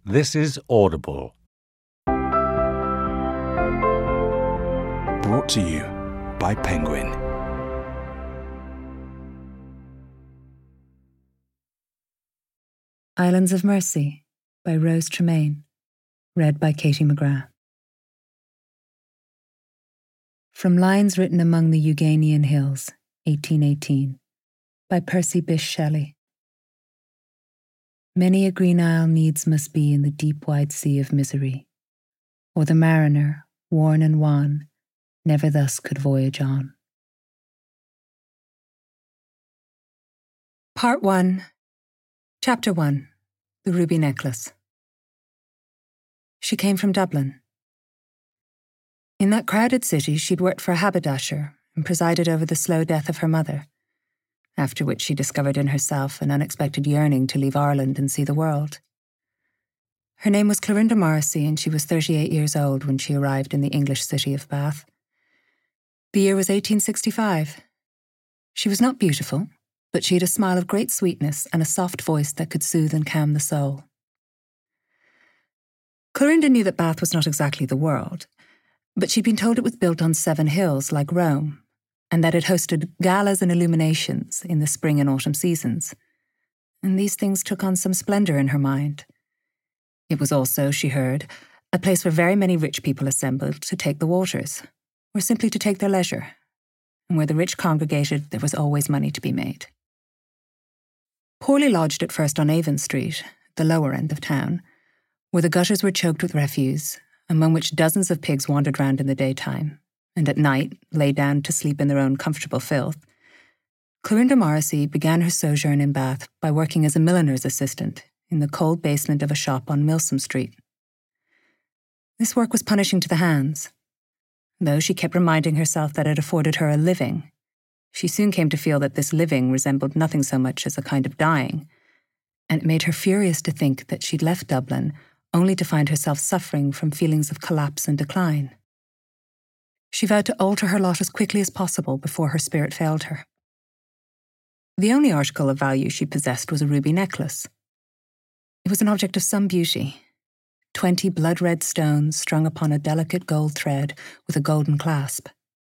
This is Audible. Brought to you by Penguin. Islands of Mercy by Rose Tremaine. Read by Katie McGrath. From Lines Written Among the Euganean Hills, 1818, by Percy Bysshe Shelley. Many a green isle needs must be in the deep wide sea of misery, or the mariner, worn and wan, never thus could voyage on. Part 1, Chapter 1, The Ruby Necklace. She came from Dublin. In that crowded city, she'd worked for a haberdasher and presided over the slow death of her mother, after which she discovered in herself an unexpected yearning to leave Ireland and see the world. Her name was Clorinda Morrissey, and she was 38 years old when she arrived in the English city of Bath. The year was 1865. She was not beautiful, but she had a smile of great sweetness and a soft voice that could soothe and calm the soul. Clorinda knew that Bath was not exactly the world, but she'd been told it was built on 7 hills like Rome, and that it hosted galas and illuminations in the spring and autumn seasons. And these things took on some splendour in her mind. It was also, she heard, a place where very many rich people assembled to take the waters, or simply to take their leisure, and where the rich congregated, there was always money to be made. Poorly lodged at first on Avon Street, the lower end of town, where the gutters were choked with refuse, among which dozens of pigs wandered round in the daytime, and at night lay down to sleep in their own comfortable filth, Clorinda Morrissey began her sojourn in Bath by working as a milliner's assistant in the cold basement of a shop on Milsom Street. This work was punishing to the hands. Though she kept reminding herself that it afforded her a living, she soon came to feel that this living resembled nothing so much as a kind of dying, and it made her furious to think that she'd left Dublin only to find herself suffering from feelings of collapse and decline. She vowed to alter her lot as quickly as possible before her spirit failed her. The only article of value she possessed was a ruby necklace. It was an object of some beauty, 20 blood-red stones strung upon a delicate gold thread with a golden clasp.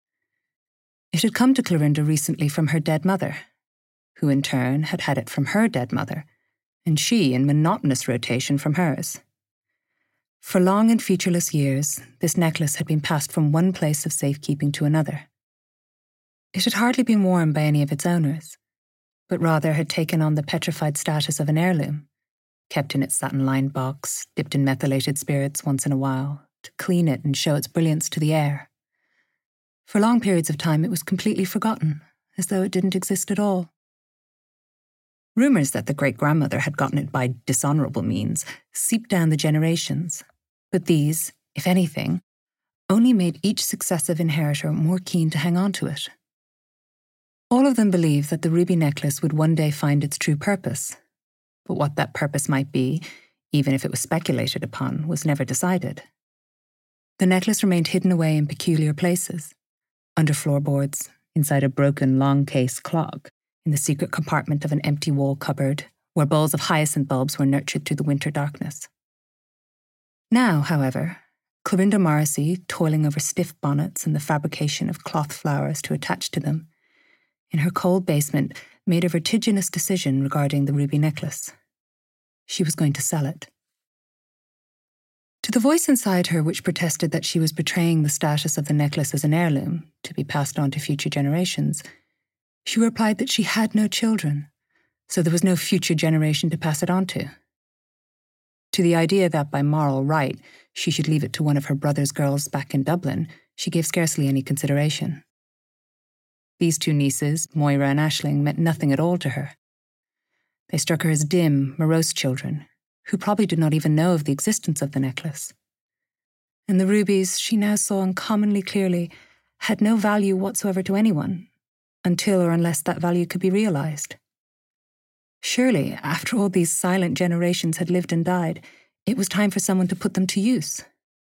It had come to Clorinda recently from her dead mother, who in turn had had it from her dead mother, and she in monotonous rotation from hers. For long and featureless years, this necklace had been passed from one place of safekeeping to another. It had hardly been worn by any of its owners, but rather had taken on the petrified status of an heirloom, kept in its satin-lined box, dipped in methylated spirits once in a while, to clean it and show its brilliance to the air. For long periods of time it was completely forgotten, as though it didn't exist at all. Rumours that the great-grandmother had gotten it by dishonourable means seeped down the generations, but these, if anything, only made each successive inheritor more keen to hang on to it. All of them believed that the ruby necklace would one day find its true purpose, but what that purpose might be, even if it was speculated upon, was never decided. The necklace remained hidden away in peculiar places, under floorboards, inside a broken long-case clock, in the secret compartment of an empty wall cupboard, where bowls of hyacinth bulbs were nurtured through the winter darkness. Now, however, Clorinda Morrissey, toiling over stiff bonnets and the fabrication of cloth flowers to attach to them, in her cold basement made a vertiginous decision regarding the ruby necklace. She was going to sell it. To the voice inside her which protested that she was betraying the status of the necklace as an heirloom, to be passed on to future generations, she replied that she had no children, so there was no future generation to pass it on to. To the idea that by moral right she should leave it to one of her brother's girls back in Dublin, she gave scarcely any consideration. These 2 nieces, Moira and Aisling, meant nothing at all to her. They struck her as dim, morose children, who probably did not even know of the existence of the necklace. And the rubies, she now saw uncommonly clearly, had no value whatsoever to anyone, until or unless that value could be realised. Surely, after all these silent generations had lived and died, it was time for someone to put them to use.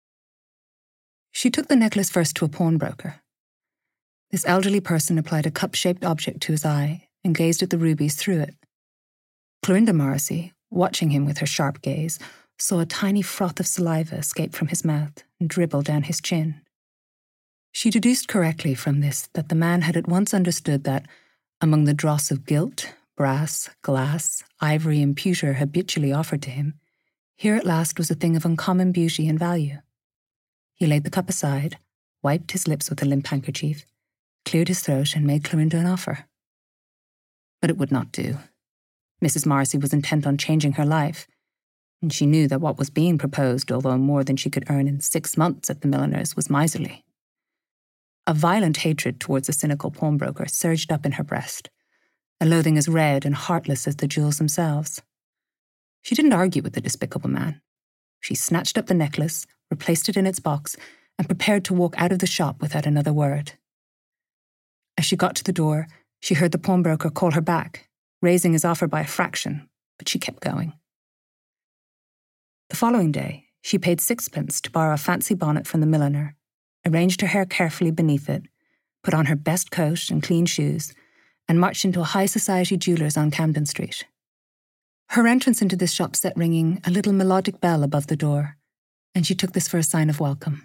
She took the necklace first to a pawnbroker. This elderly person applied a cup-shaped object to his eye and gazed at the rubies through it. Clorinda Morrissey, watching him with her sharp gaze, saw a tiny froth of saliva escape from his mouth and dribble down his chin. She deduced correctly from this that the man had at once understood that, among the dross of gilt, brass, glass, ivory, and pewter habitually offered to him, here at last was a thing of uncommon beauty and value. He laid the cup aside, wiped his lips with a limp handkerchief, cleared his throat, and made Clorinda an offer. But it would not do. Mrs. Marcy was intent on changing her life, and she knew that what was being proposed, although more than she could earn in 6 months at the milliner's, was miserly. A violent hatred towards the cynical pawnbroker surged up in her breast, a loathing as red and heartless as the jewels themselves. She didn't argue with the despicable man. She snatched up the necklace, replaced it in its box, and prepared to walk out of the shop without another word. As she got to the door, she heard the pawnbroker call her back, raising his offer by a fraction, but she kept going. The following day, she paid 6pence to borrow a fancy bonnet from the milliner, arranged her hair carefully beneath it, put on her best coat and clean shoes, and marched into a high-society jeweller's on Camden Street. Her entrance into this shop set ringing a little melodic bell above the door, and she took this for a sign of welcome.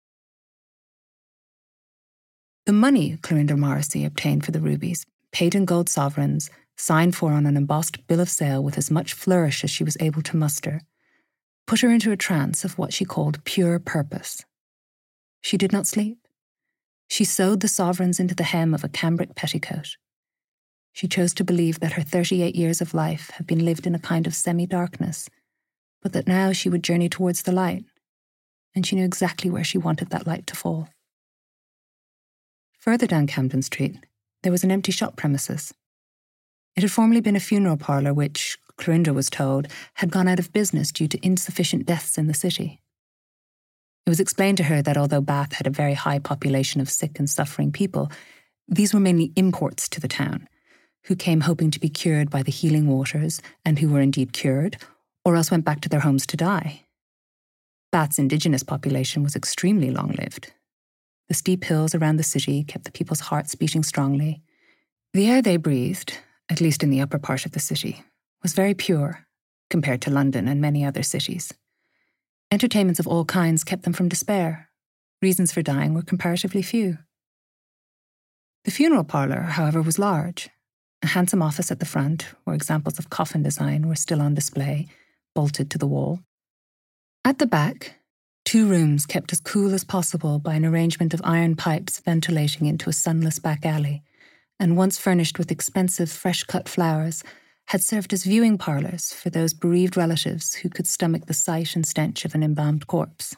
The money Clorinda Morrissey obtained for the rubies, paid in gold sovereigns, signed for on an embossed bill of sale with as much flourish as she was able to muster, put her into a trance of what she called pure purpose. She did not sleep. She sewed the sovereigns into the hem of a cambric petticoat. She chose to believe that her 38 years of life had been lived in a kind of semi-darkness, but that now she would journey towards the light, and she knew exactly where she wanted that light to fall. Further down Camden Street, there was an empty shop premises. It had formerly been a funeral parlour which, Clorinda was told, had gone out of business due to insufficient deaths in the city. It was explained to her that although Bath had a very high population of sick and suffering people, these were mainly imports to the town, who came hoping to be cured by the healing waters and who were indeed cured, or else went back to their homes to die. Bath's indigenous population was extremely long-lived. The steep hills around the city kept the people's hearts beating strongly. The air they breathed, at least in the upper part of the city, was very pure, compared to London and many other cities. Entertainments of all kinds kept them from despair. Reasons for dying were comparatively few. The funeral parlour, however, was large. A handsome office at the front, where examples of coffin design were still on display, bolted to the wall. At the back, 2 rooms kept as cool as possible by an arrangement of iron pipes ventilating into a sunless back alley, and once furnished with expensive fresh-cut flowers, had served as viewing parlours for those bereaved relatives who could stomach the sight and stench of an embalmed corpse.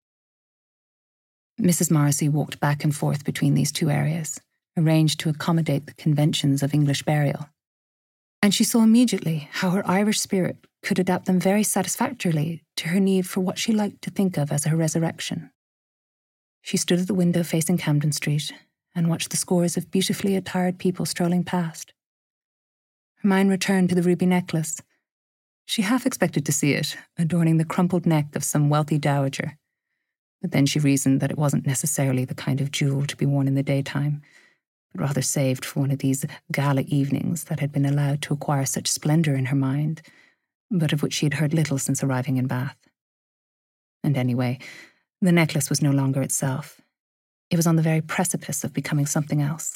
Mrs. Morrissey walked back and forth between these 2 areas, arranged to accommodate the conventions of English burial. And she saw immediately how her Irish spirit could adapt them very satisfactorily to her need for what she liked to think of as her resurrection. She stood at the window facing Camden Street and watched the scores of beautifully attired people strolling past. Her mind returned to the ruby necklace. She half expected to see it, adorning the crumpled neck of some wealthy dowager. But then she reasoned that it wasn't necessarily the kind of jewel to be worn in the daytime, but rather saved for one of these gala evenings that had been allowed to acquire such splendour in her mind, but of which she had heard little since arriving in Bath. And anyway, the necklace was no longer itself. It was on the very precipice of becoming something else.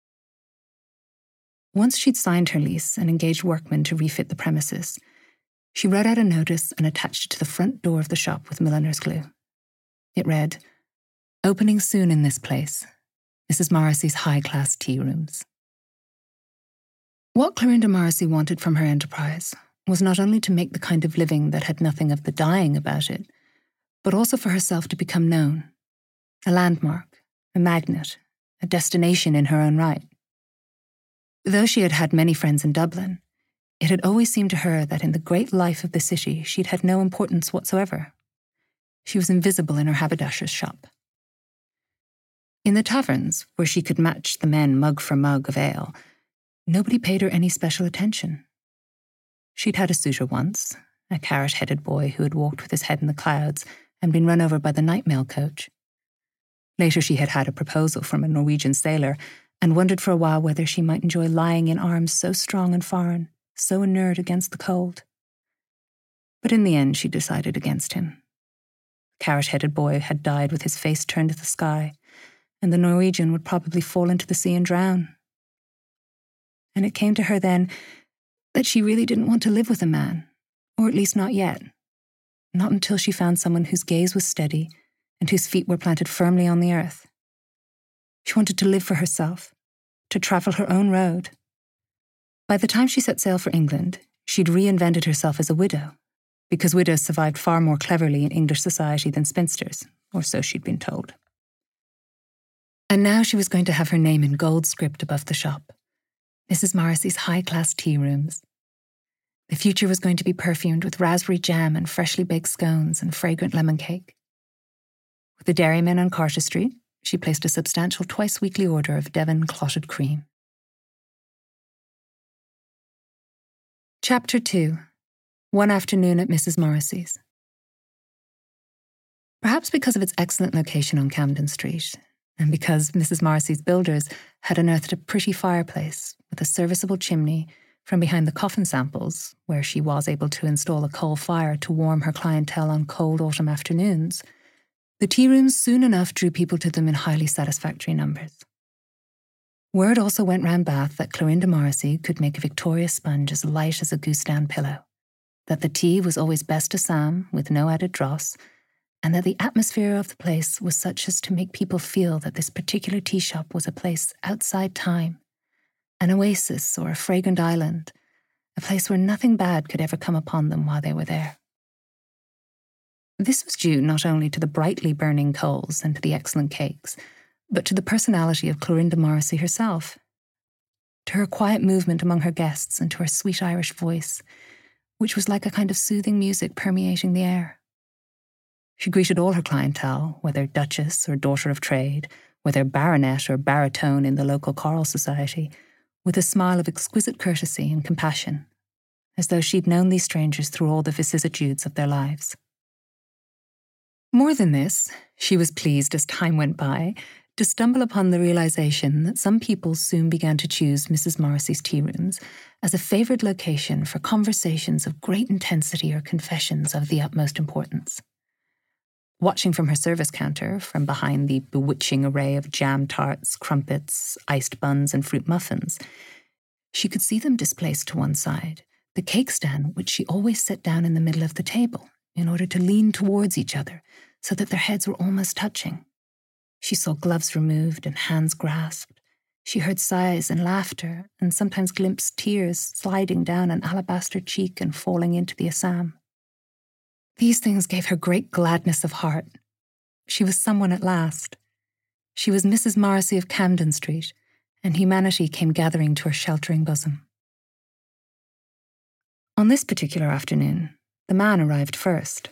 Once she'd signed her lease and engaged workmen to refit the premises, she wrote out a notice and attached it to the front door of the shop with milliner's glue. It read, "Opening soon in this place. Mrs. Morrissey's high-class tea rooms." What Clorinda Morrissey wanted from her enterprise was not only to make the kind of living that had nothing of the dying about it, but also for herself to become known, a landmark, a magnet, a destination in her own right. Though she had had many friends in Dublin, it had always seemed to her that in the great life of the city she'd had no importance whatsoever. She was invisible in her haberdasher's shop. In the taverns, where she could match the men mug for mug of ale, nobody paid her any special attention. She'd had a suitor once, a carrot-headed boy who had walked with his head in the clouds and been run over by the night mail coach. Later she had had a proposal from a Norwegian sailor and wondered for a while whether she might enjoy lying in arms so strong and foreign, so inured against the cold. But in the end, she decided against him. The carrot-headed boy had died with his face turned to the sky, and the Norwegian would probably fall into the sea and drown. And it came to her then that she really didn't want to live with a man, or at least not yet. Not until she found someone whose gaze was steady and whose feet were planted firmly on the earth. She wanted to live for herself, to travel her own road. By the time she set sail for England, she'd reinvented herself as a widow, because widows survived far more cleverly in English society than spinsters, or so she'd been told. And now she was going to have her name in gold script above the shop, Mrs. Morrissey's high-class tea rooms. The future was going to be perfumed with raspberry jam and freshly baked scones and fragrant lemon cake. With the dairymen on Carter Street, she placed a substantial twice-weekly order of Devon clotted cream. Chapter 2. One afternoon at Mrs. Morrissey's. Perhaps because of its excellent location on Camden Street, and because Mrs. Morrissey's builders had unearthed a pretty fireplace with a serviceable chimney from behind the coffin samples, where she was able to install a coal fire to warm her clientele on cold autumn afternoons, the tea rooms soon enough drew people to them in highly satisfactory numbers. Word also went round Bath that Clorinda Morrissey could make a Victoria sponge as light as a goose down pillow, that the tea was always best Assam with no added dross, and that the atmosphere of the place was such as to make people feel that this particular tea shop was a place outside time, an oasis or a fragrant island, a place where nothing bad could ever come upon them while they were there. This was due not only to the brightly burning coals and to the excellent cakes, but to the personality of Clorinda Morrissey herself, to her quiet movement among her guests and to her sweet Irish voice, which was like a kind of soothing music permeating the air. She greeted all her clientele, whether duchess or daughter of trade, whether baronet or baritone in the local choral society, with a smile of exquisite courtesy and compassion, as though she'd known these strangers through all the vicissitudes of their lives. More than this, she was pleased as time went by to stumble upon the realization that some people soon began to choose Mrs. Morrissey's tea rooms as a favoured location for conversations of great intensity or confessions of the utmost importance. Watching from her service counter, from behind the bewitching array of jam tarts, crumpets, iced buns, and fruit muffins, she could see them displaced to one side, the cake stand which she always set down in the middle of the table in order to lean towards each other so that their heads were almost touching. She saw gloves removed and hands grasped. She heard sighs and laughter, and sometimes glimpsed tears sliding down an alabaster cheek and falling into the Assam. These things gave her great gladness of heart. She was someone at last. She was Mrs. Morrissey of Camden Street, and humanity came gathering to her sheltering bosom. On this particular afternoon, the man arrived first.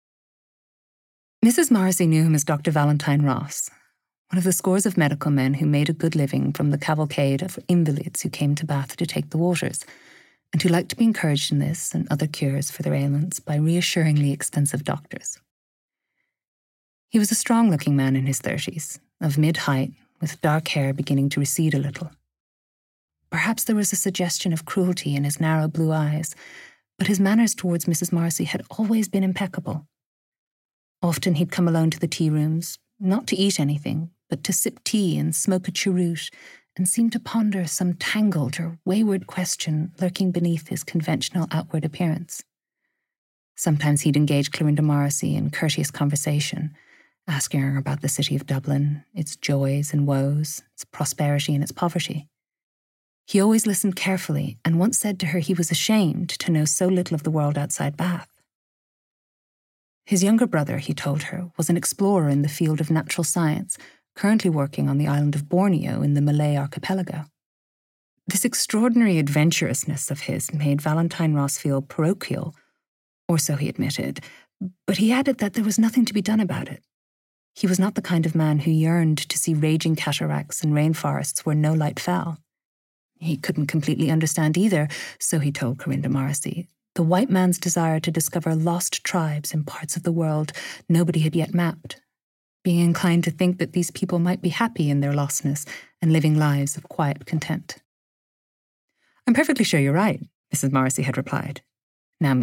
Mrs. Morrissey knew him as Dr. Valentine Ross, one of the scores of medical men who made a good living from the cavalcade of invalids who came to Bath to take the waters, and who liked to be encouraged in this and other cures for their ailments by reassuringly expensive doctors. He was a strong-looking man in his 30s, of mid-height, with dark hair beginning to recede a little. Perhaps there was a suggestion of cruelty in his narrow blue eyes, but his manners towards Mrs. Morrissey had always been impeccable. Often he'd come alone to the tea rooms, not to eat anything, but to sip tea and smoke a cheroot, and seem to ponder some tangled or wayward question lurking beneath his conventional outward appearance. Sometimes he'd engage Clorinda Morrissey in courteous conversation, asking her about the city of Dublin, its joys and woes, its prosperity and its poverty. He always listened carefully and once said to her he was ashamed to know so little of the world outside Bath. His younger brother, he told her, was an explorer in the field of natural science, currently working on the island of Borneo in the Malay archipelago. This extraordinary adventurousness of his made Valentine Ross feel parochial, or so he admitted, but he added that there was nothing to be done about it. He was not the kind of man who yearned to see raging cataracts and rainforests where no light fell. He couldn't completely understand either, so he told Clorinda Morrissey, the white man's desire to discover lost tribes in parts of the world nobody had yet mapped, being inclined to think that these people might be happy in their lostness and living lives of quiet content. "I'm perfectly sure you're right," Mrs. Morrissey had replied. "Now me,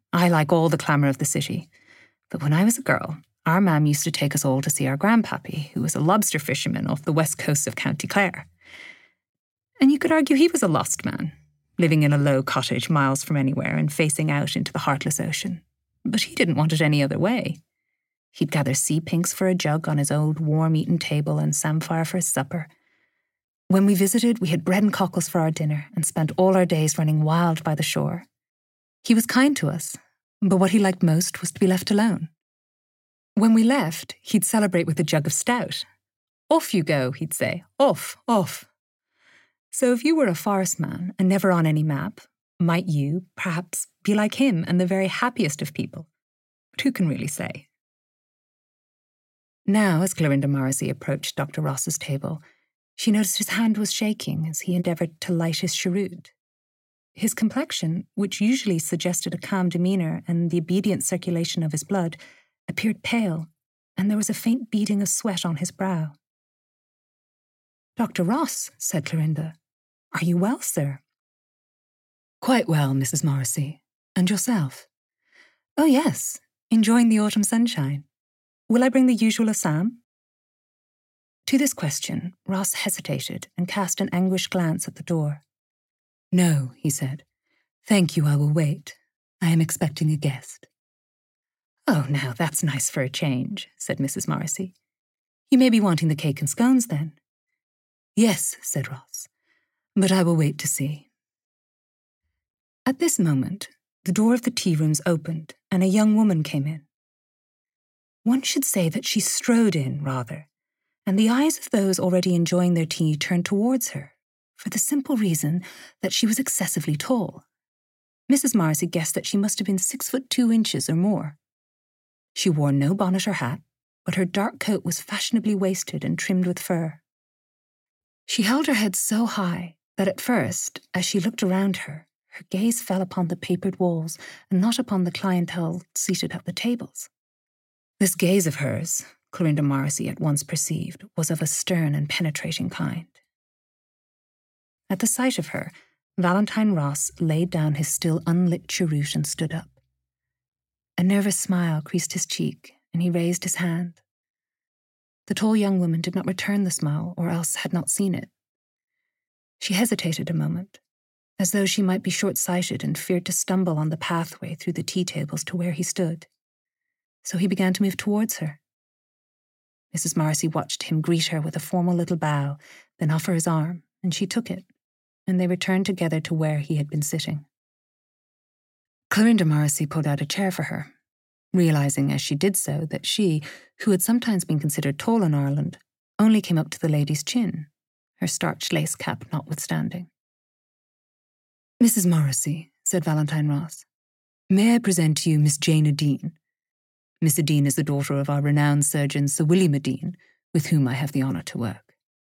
I like all the clamour of the city. But when I was a girl, our mam used to take us all to see our grandpappy, who was a lobster fisherman off the west coast of County Clare. And you could argue he was a lost man, living in a low cottage miles from anywhere and facing out into the heartless ocean. But he didn't want it any other way. He'd gather sea pinks for a jug on his old worm-eaten table and samphire for his supper. When we visited, we had bread and cockles for our dinner and spent all our days running wild by the shore. He was kind to us, but what he liked most was to be left alone. When we left, he'd celebrate with a jug of stout. Off you go, he'd say. Off, off. So if you were a forest man and never on any map, might you, perhaps, be like him and the very happiest of people? But who can really say? Now, as Clorinda Morrissey approached Dr. Ross's table, she noticed his hand was shaking as he endeavoured to light his cheroot. His complexion, which usually suggested a calm demeanour and the obedient circulation of his blood, appeared pale, and there was a faint beading of sweat on his brow. "Dr. Ross," said Clorinda, "are you well, sir?" "Quite well, Mrs. Morrissey. And yourself?" "Oh, yes, enjoying the autumn sunshine. Will I bring the usual Assam?" To this question, Ross hesitated and cast an anguished glance at the door. "No," he said. "Thank you, I will wait. I am expecting a guest." "Oh, now that's nice for a change," said Mrs. Morrissey. "You may be wanting the cake and scones, then." "Yes," said Ross, "but I will wait to see." At this moment, the door of the tea rooms opened and a young woman came in. One should say that she strode in, rather, and the eyes of those already enjoying their tea turned towards her, for the simple reason that she was excessively tall. Mrs. Morrissey guessed that she must have been 6'2" or more. She wore no bonnet or hat, but her dark coat was fashionably waisted and trimmed with fur. She held her head so high that at first, as she looked around her, her gaze fell upon the papered walls and not upon the clientele seated at the tables. This gaze of hers, Clorinda Morrissey at once perceived, was of a stern and penetrating kind. At the sight of her, Valentine Ross laid down his still unlit cheroot and stood up. A nervous smile creased his cheek, and he raised his hand. The tall young woman did not return the smile, or else had not seen it. She hesitated a moment, as though she might be short-sighted and feared to stumble on the pathway through the tea tables to where he stood. So he began to move towards her. Mrs. Morrissey watched him greet her with a formal little bow, then offer his arm, and she took it, and they returned together to where he had been sitting. Clorinda Morrissey pulled out a chair for her, realising as she did so that she, who had sometimes been considered tall in Ireland, only came up to the lady's chin, her starched lace cap notwithstanding. "Mrs. Morrissey," said Valentine Ross, "may I present to you Miss Jane Adine? Miss Adine is the daughter of our renowned surgeon Sir William Adine, with whom I have the honour to work."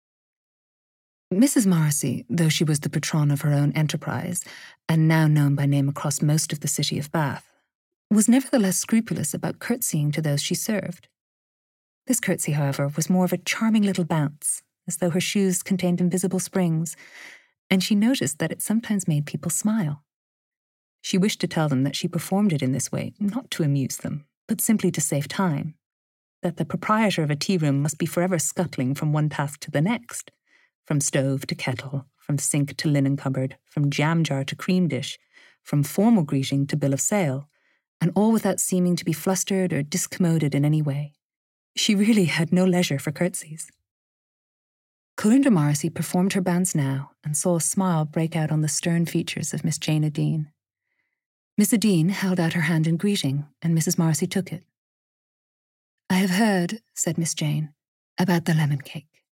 Mrs. Morrissey, though she was the patron of her own enterprise, and now known by name across most of the city of Bath, was nevertheless scrupulous about curtsying to those she served. This curtsy, however, was more of a charming little bounce, as though her shoes contained invisible springs, and she noticed that it sometimes made people smile. She wished to tell them that she performed it in this way, not to amuse them, but simply to save time, that the proprietor of a tea room must be forever scuttling from one task to the next, from stove to kettle, from sink to linen cupboard, from jam jar to cream dish, from formal greeting to bill of sale, and all without seeming to be flustered or discommoded in any way. She really had no leisure for curtsies. Clorinda Morrissey performed her bounce now and saw a smile break out on the stern features of Miss Jane Adine. Miss Adine held out her hand in greeting, and Mrs. Morrissey took it. "I have heard," said Miss Jane, "about the lemon cake."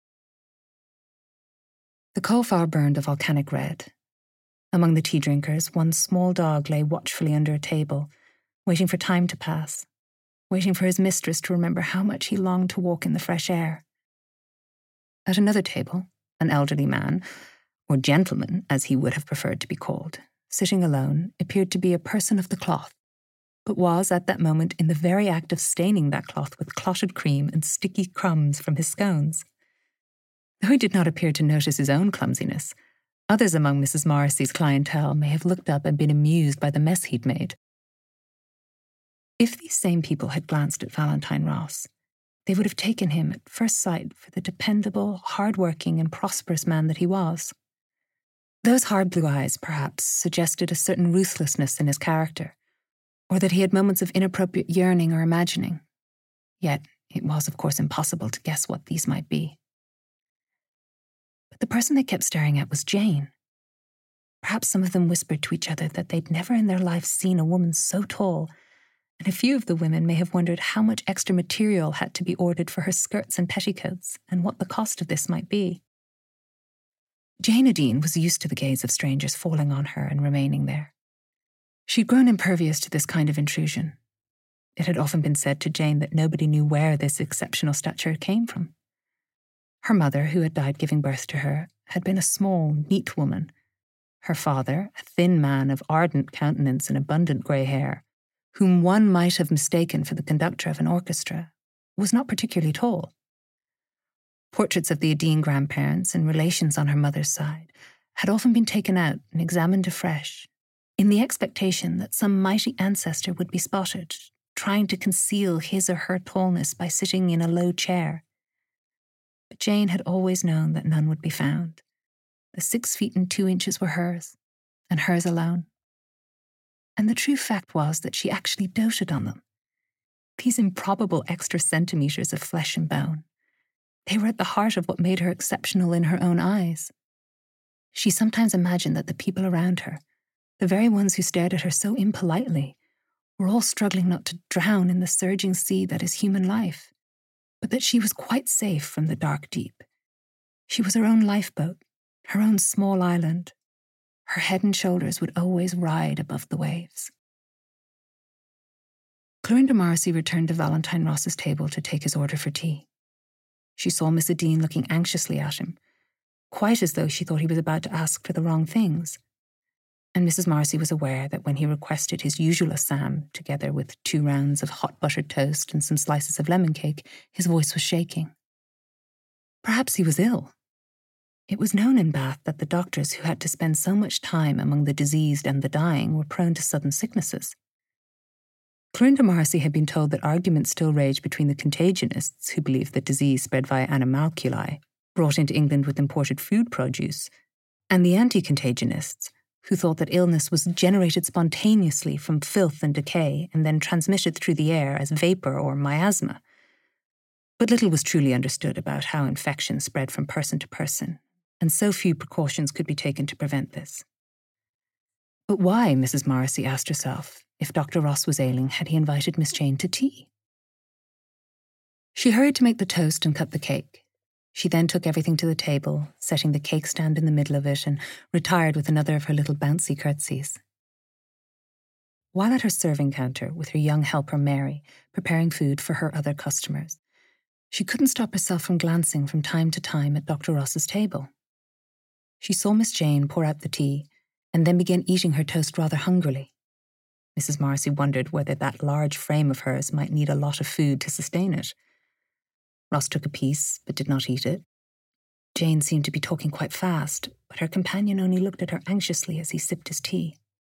The coal fire burned a volcanic red. Among the tea drinkers, one small dog lay watchfully under a table, waiting for time to pass, waiting for his mistress to remember how much he longed to walk in the fresh air. At another table, an elderly man, or gentleman as he would have preferred to be called, sitting alone, appeared to be a person of the cloth, but was at that moment in the very act of staining that cloth with clotted cream and sticky crumbs from his scones. Though he did not appear to notice his own clumsiness, others among Mrs. Morrissey's clientele may have looked up and been amused by the mess he'd made. If these same people had glanced at Valentine Ross, they would have taken him at first sight for the dependable, hard-working and prosperous man that he was. Those hard blue eyes, perhaps, suggested a certain ruthlessness in his character, or that he had moments of inappropriate yearning or imagining. Yet it was, of course, impossible to guess what these might be. But the person they kept staring at was Jane. Perhaps some of them whispered to each other that they'd never in their lives seen a woman so tall, and a few of the women may have wondered how much extra material had to be ordered for her skirts and petticoats, and what the cost of this might be. Jane Adine was used to the gaze of strangers falling on her and remaining there. She'd grown impervious to this kind of intrusion. It had often been said to Jane that nobody knew where this exceptional stature came from. Her mother, who had died giving birth to her, had been a small, neat woman. Her father, a thin man of ardent countenance and abundant grey hair, whom one might have mistaken for the conductor of an orchestra, was not particularly tall. Portraits of the Adine grandparents and relations on her mother's side had often been taken out and examined afresh, in the expectation that some mighty ancestor would be spotted, trying to conceal his or her tallness by sitting in a low chair. But Jane had always known that none would be found. The 6 feet and 2 inches were hers, and hers alone. And the true fact was that she actually doted on them. These improbable extra centimetres of flesh and bone. They were at the heart of what made her exceptional in her own eyes. She sometimes imagined that the people around her, the very ones who stared at her so impolitely, were all struggling not to drown in the surging sea that is human life, but that she was quite safe from the dark deep. She was her own lifeboat, her own small island. Her head and shoulders would always ride above the waves. Clorinda Morrissey returned to Valentine Ross's table to take his order for tea. She saw Miss Adine looking anxiously at him, quite as though she thought he was about to ask for the wrong things. And Mrs. Morrissey was aware that when he requested his usual assam, together with 2 rounds of hot buttered toast and some slices of lemon cake, his voice was shaking. Perhaps he was ill. It was known in Bath that the doctors who had to spend so much time among the diseased and the dying were prone to sudden sicknesses. Clorinda Morrissey had been told that arguments still raged between the contagionists, who believed that disease spread via animalculae, brought into England with imported food produce, and the anti-contagionists, who thought that illness was generated spontaneously from filth and decay and then transmitted through the air as vapour or miasma. But little was truly understood about how infection spread from person to person, and so few precautions could be taken to prevent this. But why, Mrs. Morrissey asked herself, if Dr. Ross was ailing, had he invited Miss Jane to tea? She hurried to make the toast and cut the cake. She then took everything to the table, setting the cake stand in the middle of it, and retired with another of her little bouncy curtsies. While at her serving counter with her young helper Mary, preparing food for her other customers, she couldn't stop herself from glancing from time to time at Dr. Ross's table. She saw Miss Jane pour out the tea, and then began eating her toast rather hungrily. Mrs. Morrissey wondered whether that large frame of hers might need a lot of food to sustain it. Ross took a piece, but did not eat it. Jane seemed to be talking quite fast, but her companion only looked at her anxiously as he sipped his tea.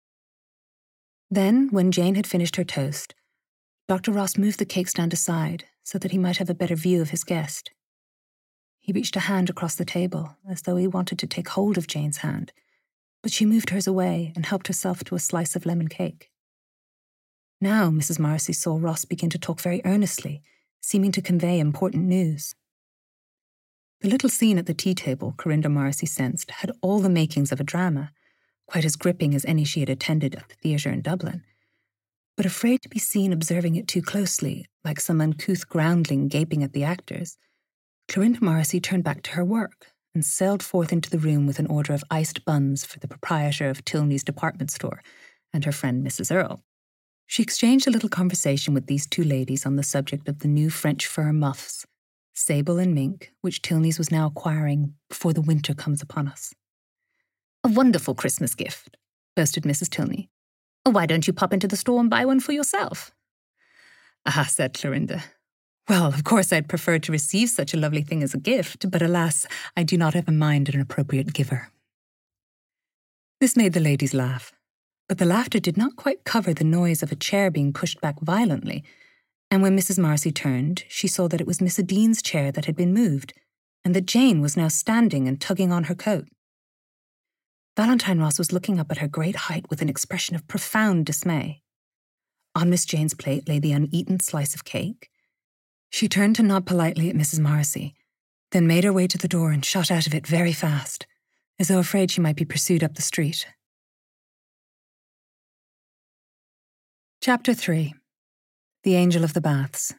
Then, when Jane had finished her toast, Dr. Ross moved the cake stand aside so that he might have a better view of his guest. He reached a hand across the table, as though he wanted to take hold of Jane's hand, but she moved hers away and helped herself to a slice of lemon cake. Now Mrs. Morrissey saw Ross begin to talk very earnestly, seeming to convey important news. The little scene at the tea table, Clorinda Morrissey sensed, had all the makings of a drama, quite as gripping as any she had attended at the theatre in Dublin. But afraid to be seen observing it too closely, like some uncouth groundling gaping at the actors, Clorinda Morrissey turned back to her work and sailed forth into the room with an order of iced buns for the proprietor of Tilney's department store and her friend Mrs. Earle. She exchanged a little conversation with these 2 ladies on the subject of the new French fur muffs, sable and mink, which Tilney's was now acquiring before the winter comes upon us. "A wonderful Christmas gift," boasted Mrs. Tilney. "Why don't you pop into the store and buy one for yourself?" "Ah," said Clorinda. "Well, of course I'd prefer to receive such a lovely thing as a gift, but alas, I do not have in mind an appropriate giver." This made the ladies laugh. But the laughter did not quite cover the noise of a chair being pushed back violently, and when Mrs. Marcy turned, she saw that it was Miss Dean's chair that had been moved, and that Jane was now standing and tugging on her coat. Valentine Ross was looking up at her great height with an expression of profound dismay. On Miss Jane's plate lay the uneaten slice of cake. She turned to nod politely at Mrs. Marcy, then made her way to the door and shot out of it very fast, as though afraid she might be pursued up the street. Chapter 3. The Angel of the Baths.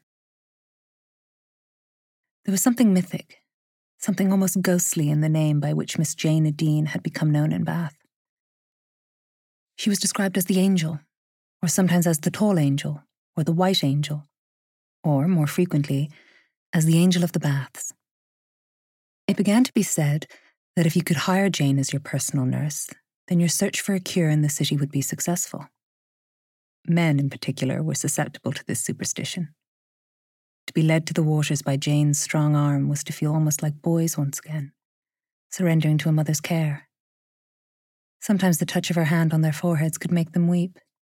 There was something mythic, something almost ghostly in the name by which Miss Jane Dean had become known in Bath. She was described as the Angel, or sometimes as the Tall Angel, or the White Angel, or, more frequently, as the Angel of the Baths. It began to be said that if you could hire Jane as your personal nurse, then your search for a cure in the city would be successful. Men, in particular, were susceptible to this superstition. To be led to the waters by Jane's strong arm was to feel almost like boys once again, surrendering to a mother's care. Sometimes the touch of her hand on their foreheads could make them weep.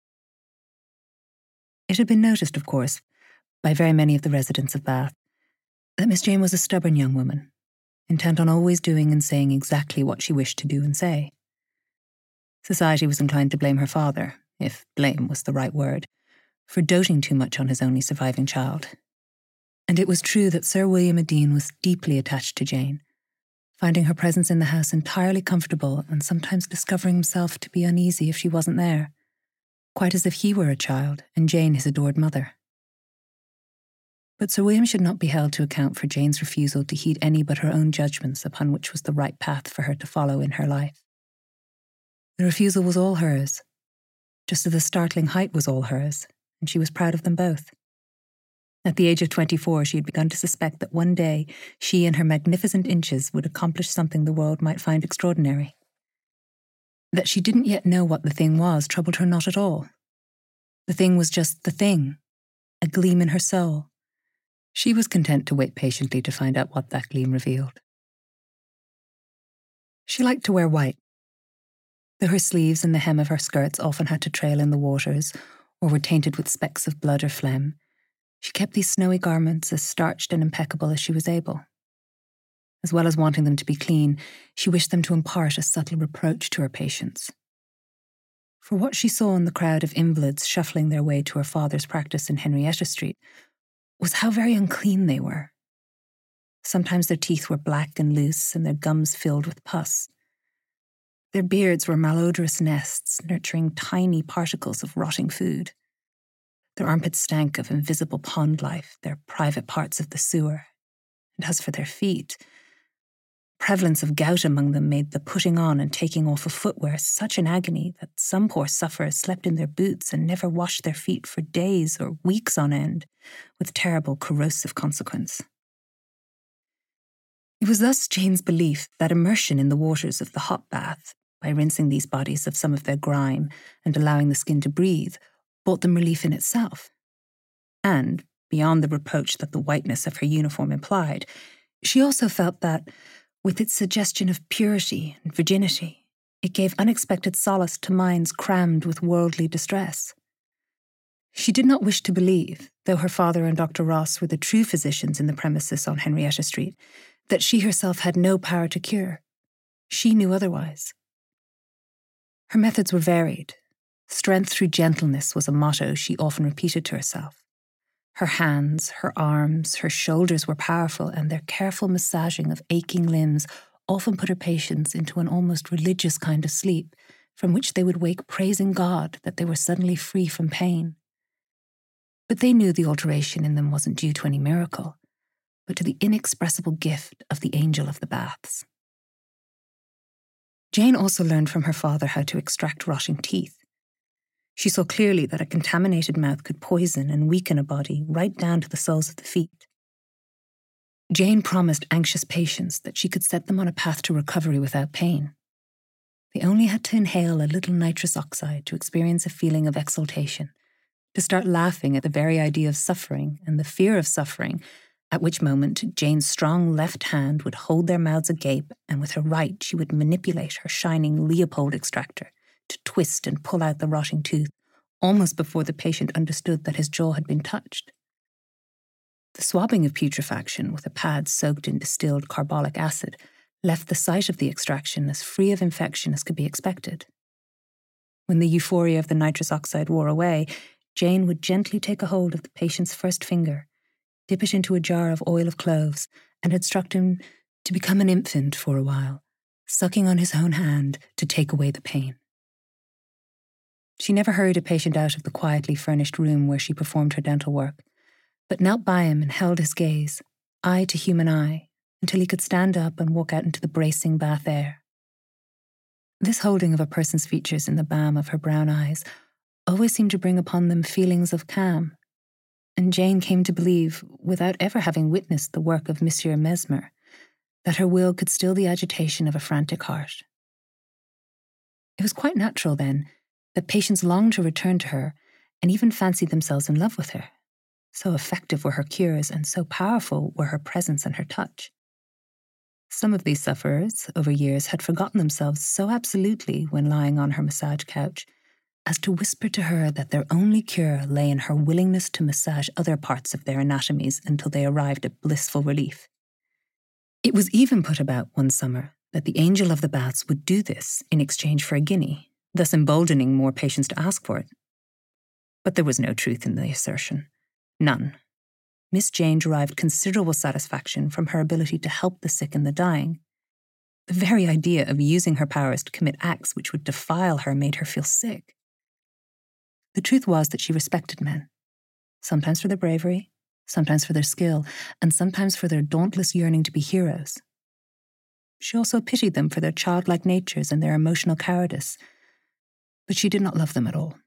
It had been noticed, of course, by very many of the residents of Bath, that Miss Jane was a stubborn young woman, intent on always doing and saying exactly what she wished to do and say. Society was inclined to blame her father, if blame was the right word, for doting too much on his only surviving child. And it was true that Sir William Dean was deeply attached to Jane, finding her presence in the house entirely comfortable and sometimes discovering himself to be uneasy if she wasn't there, quite as if he were a child and Jane his adored mother. But Sir William should not be held to account for Jane's refusal to heed any but her own judgments upon which was the right path for her to follow in her life. The refusal was all hers, just as the startling height was all hers, and she was proud of them both. At the age of 24, she had begun to suspect that one day she and her magnificent inches would accomplish something the world might find extraordinary. That she didn't yet know what the thing was troubled her not at all. The thing was just the thing, a gleam in her soul. She was content to wait patiently to find out what that gleam revealed. She liked to wear white. Though her sleeves and the hem of her skirts often had to trail in the waters or were tainted with specks of blood or phlegm, she kept these snowy garments as starched and impeccable as she was able. As well as wanting them to be clean, she wished them to impart a subtle reproach to her patients. For what she saw in the crowd of invalids shuffling their way to her father's practice in Henrietta Street was how very unclean they were. Sometimes their teeth were black and loose and their gums filled with pus. Their beards were malodorous nests nurturing tiny particles of rotting food. Their armpits stank of invisible pond life, their private parts of the sewer. And as for their feet, prevalence of gout among them made the putting on and taking off of footwear such an agony that some poor sufferers slept in their boots and never washed their feet for days or weeks on end, with terrible corrosive consequence. It was thus Jane's belief that immersion in the waters of the hot bath, by rinsing these bodies of some of their grime and allowing the skin to breathe, brought them relief in itself. And, beyond the reproach that the whiteness of her uniform implied, she also felt that, with its suggestion of purity and virginity, it gave unexpected solace to minds crammed with worldly distress. She did not wish to believe, though her father and Dr. Ross were the true physicians in the premises on Henrietta Street, that she herself had no power to cure. She knew otherwise. Her methods were varied. Strength through gentleness was a motto she often repeated to herself. Her hands, her arms, her shoulders were powerful, and their careful massaging of aching limbs often put her patients into an almost religious kind of sleep, from which they would wake praising God that they were suddenly free from pain. But they knew the alteration in them wasn't due to any miracle, but to the inexpressible gift of the Angel of the Baths. Jane also learned from her father how to extract rotting teeth. She saw clearly that a contaminated mouth could poison and weaken a body right down to the soles of the feet. Jane promised anxious patients that she could set them on a path to recovery without pain. They only had to inhale a little nitrous oxide to experience a feeling of exultation, to start laughing at the very idea of suffering and the fear of suffering, at which moment Jane's strong left hand would hold their mouths agape, and with her right she would manipulate her shining Leopold extractor to twist and pull out the rotting tooth, almost before the patient understood that his jaw had been touched. The swabbing of putrefaction with a pad soaked in distilled carbolic acid left the site of the extraction as free of infection as could be expected. When the euphoria of the nitrous oxide wore away, Jane would gently take a hold of the patient's first finger, dip it into a jar of oil of cloves, and instruct him to become an infant for a while, sucking on his own hand to take away the pain. She never hurried a patient out of the quietly furnished room where she performed her dental work, but knelt by him and held his gaze, eye to human eye, until he could stand up and walk out into the bracing bath air. This holding of a person's features in the balm of her brown eyes always seemed to bring upon them feelings of calm, and Jane came to believe, without ever having witnessed the work of Monsieur Mesmer, that her will could still the agitation of a frantic heart. It was quite natural, then, that patients longed to return to her and even fancied themselves in love with her. So effective were her cures and so powerful were her presence and her touch. Some of these sufferers, over years, had forgotten themselves so absolutely when lying on her massage couch as to whisper to her that their only cure lay in her willingness to massage other parts of their anatomies until they arrived at blissful relief. It was even put about one summer that the angel of the baths would do this in exchange for a guinea, thus emboldening more patients to ask for it. But there was no truth in the assertion. None. Miss Jane derived considerable satisfaction from her ability to help the sick and the dying. The very idea of using her powers to commit acts which would defile her made her feel sick. The truth was that she respected men, sometimes for their bravery, sometimes for their skill, and sometimes for their dauntless yearning to be heroes. She also pitied them for their childlike natures and their emotional cowardice, but she did not love them at all.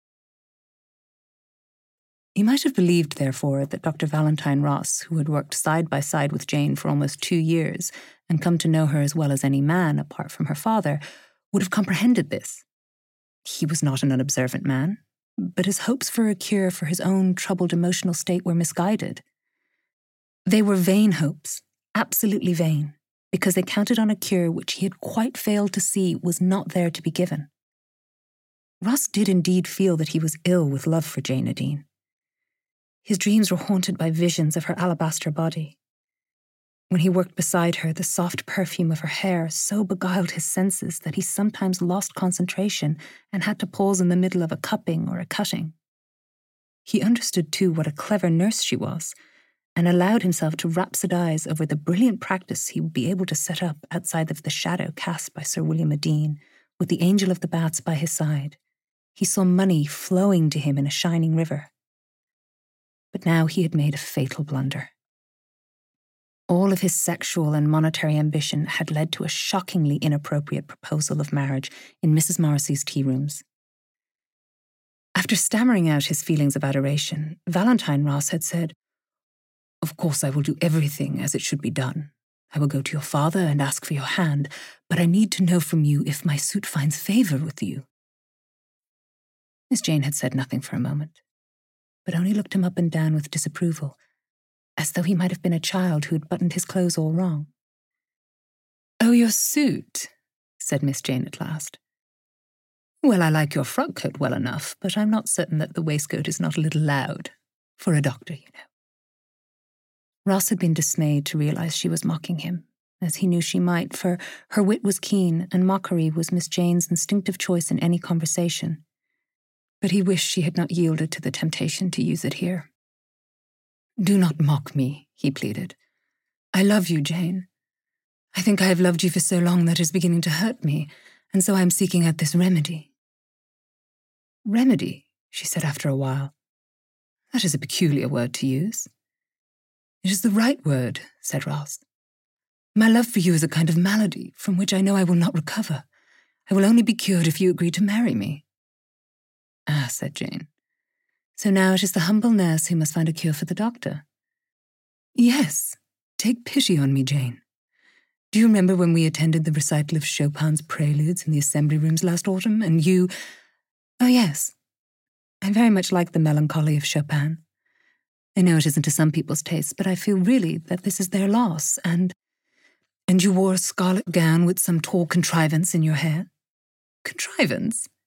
You might have believed, therefore, that Dr. Valentine Ross, who had worked side by side with Jane for almost 2 years and come to know her as well as any man apart from her father, would have comprehended this. He was not an unobservant man, but his hopes for a cure for his own troubled emotional state were misguided. They were vain hopes, absolutely vain, because they counted on a cure which he had quite failed to see was not there to be given. Ross did indeed feel that he was ill with love for Jane Nadine. His dreams were haunted by visions of her alabaster body. When he worked beside her, the soft perfume of her hair so beguiled his senses that he sometimes lost concentration and had to pause in the middle of a cupping or a cutting. He understood, too, what a clever nurse she was, and allowed himself to rhapsodize over the brilliant practice he would be able to set up outside of the shadow cast by Sir William Adine, with the angel of the baths by his side. He saw money flowing to him in a shining river. But now he had made a fatal blunder. All of his sexual and monetary ambition had led to a shockingly inappropriate proposal of marriage in Mrs. Morrissey's tea rooms. After stammering out his feelings of adoration, Valentine Ross had said, "Of course I will do everything as it should be done. I will go to your father and ask for your hand, but I need to know from you if my suit finds favour with you." Miss Jane had said nothing for a moment, but only looked him up and down with disapproval, as though he might have been a child who had buttoned his clothes all wrong. "Oh, your suit," said Miss Jane at last. "Well, I like your frock coat well enough, but I'm not certain that the waistcoat is not a little loud. For a doctor, you know." Ross had been dismayed to realize she was mocking him, as he knew she might, for her wit was keen and mockery was Miss Jane's instinctive choice in any conversation. But he wished she had not yielded to the temptation to use it here. "Do not mock me," he pleaded. "I love you, Jane. I think I have loved you for so long that it is beginning to hurt me, and so I am seeking out this remedy." "Remedy," she said after a while. "That is a peculiar word to use." "It is the right word," said Ross. "My love for you is a kind of malady from which I know I will not recover. I will only be cured if you agree to marry me." "Ah," said Jane. "So now it is the humble nurse who must find a cure for the doctor." "Yes. Take pity on me, Jane. Do you remember when we attended the recital of Chopin's Preludes in the assembly rooms last autumn, and you—" "Oh, yes. I very much like the melancholy of Chopin. I know it isn't to some people's taste, but I feel really that this is their loss, and you wore a scarlet gown with some tall contrivance in your hair." "Contrivance?"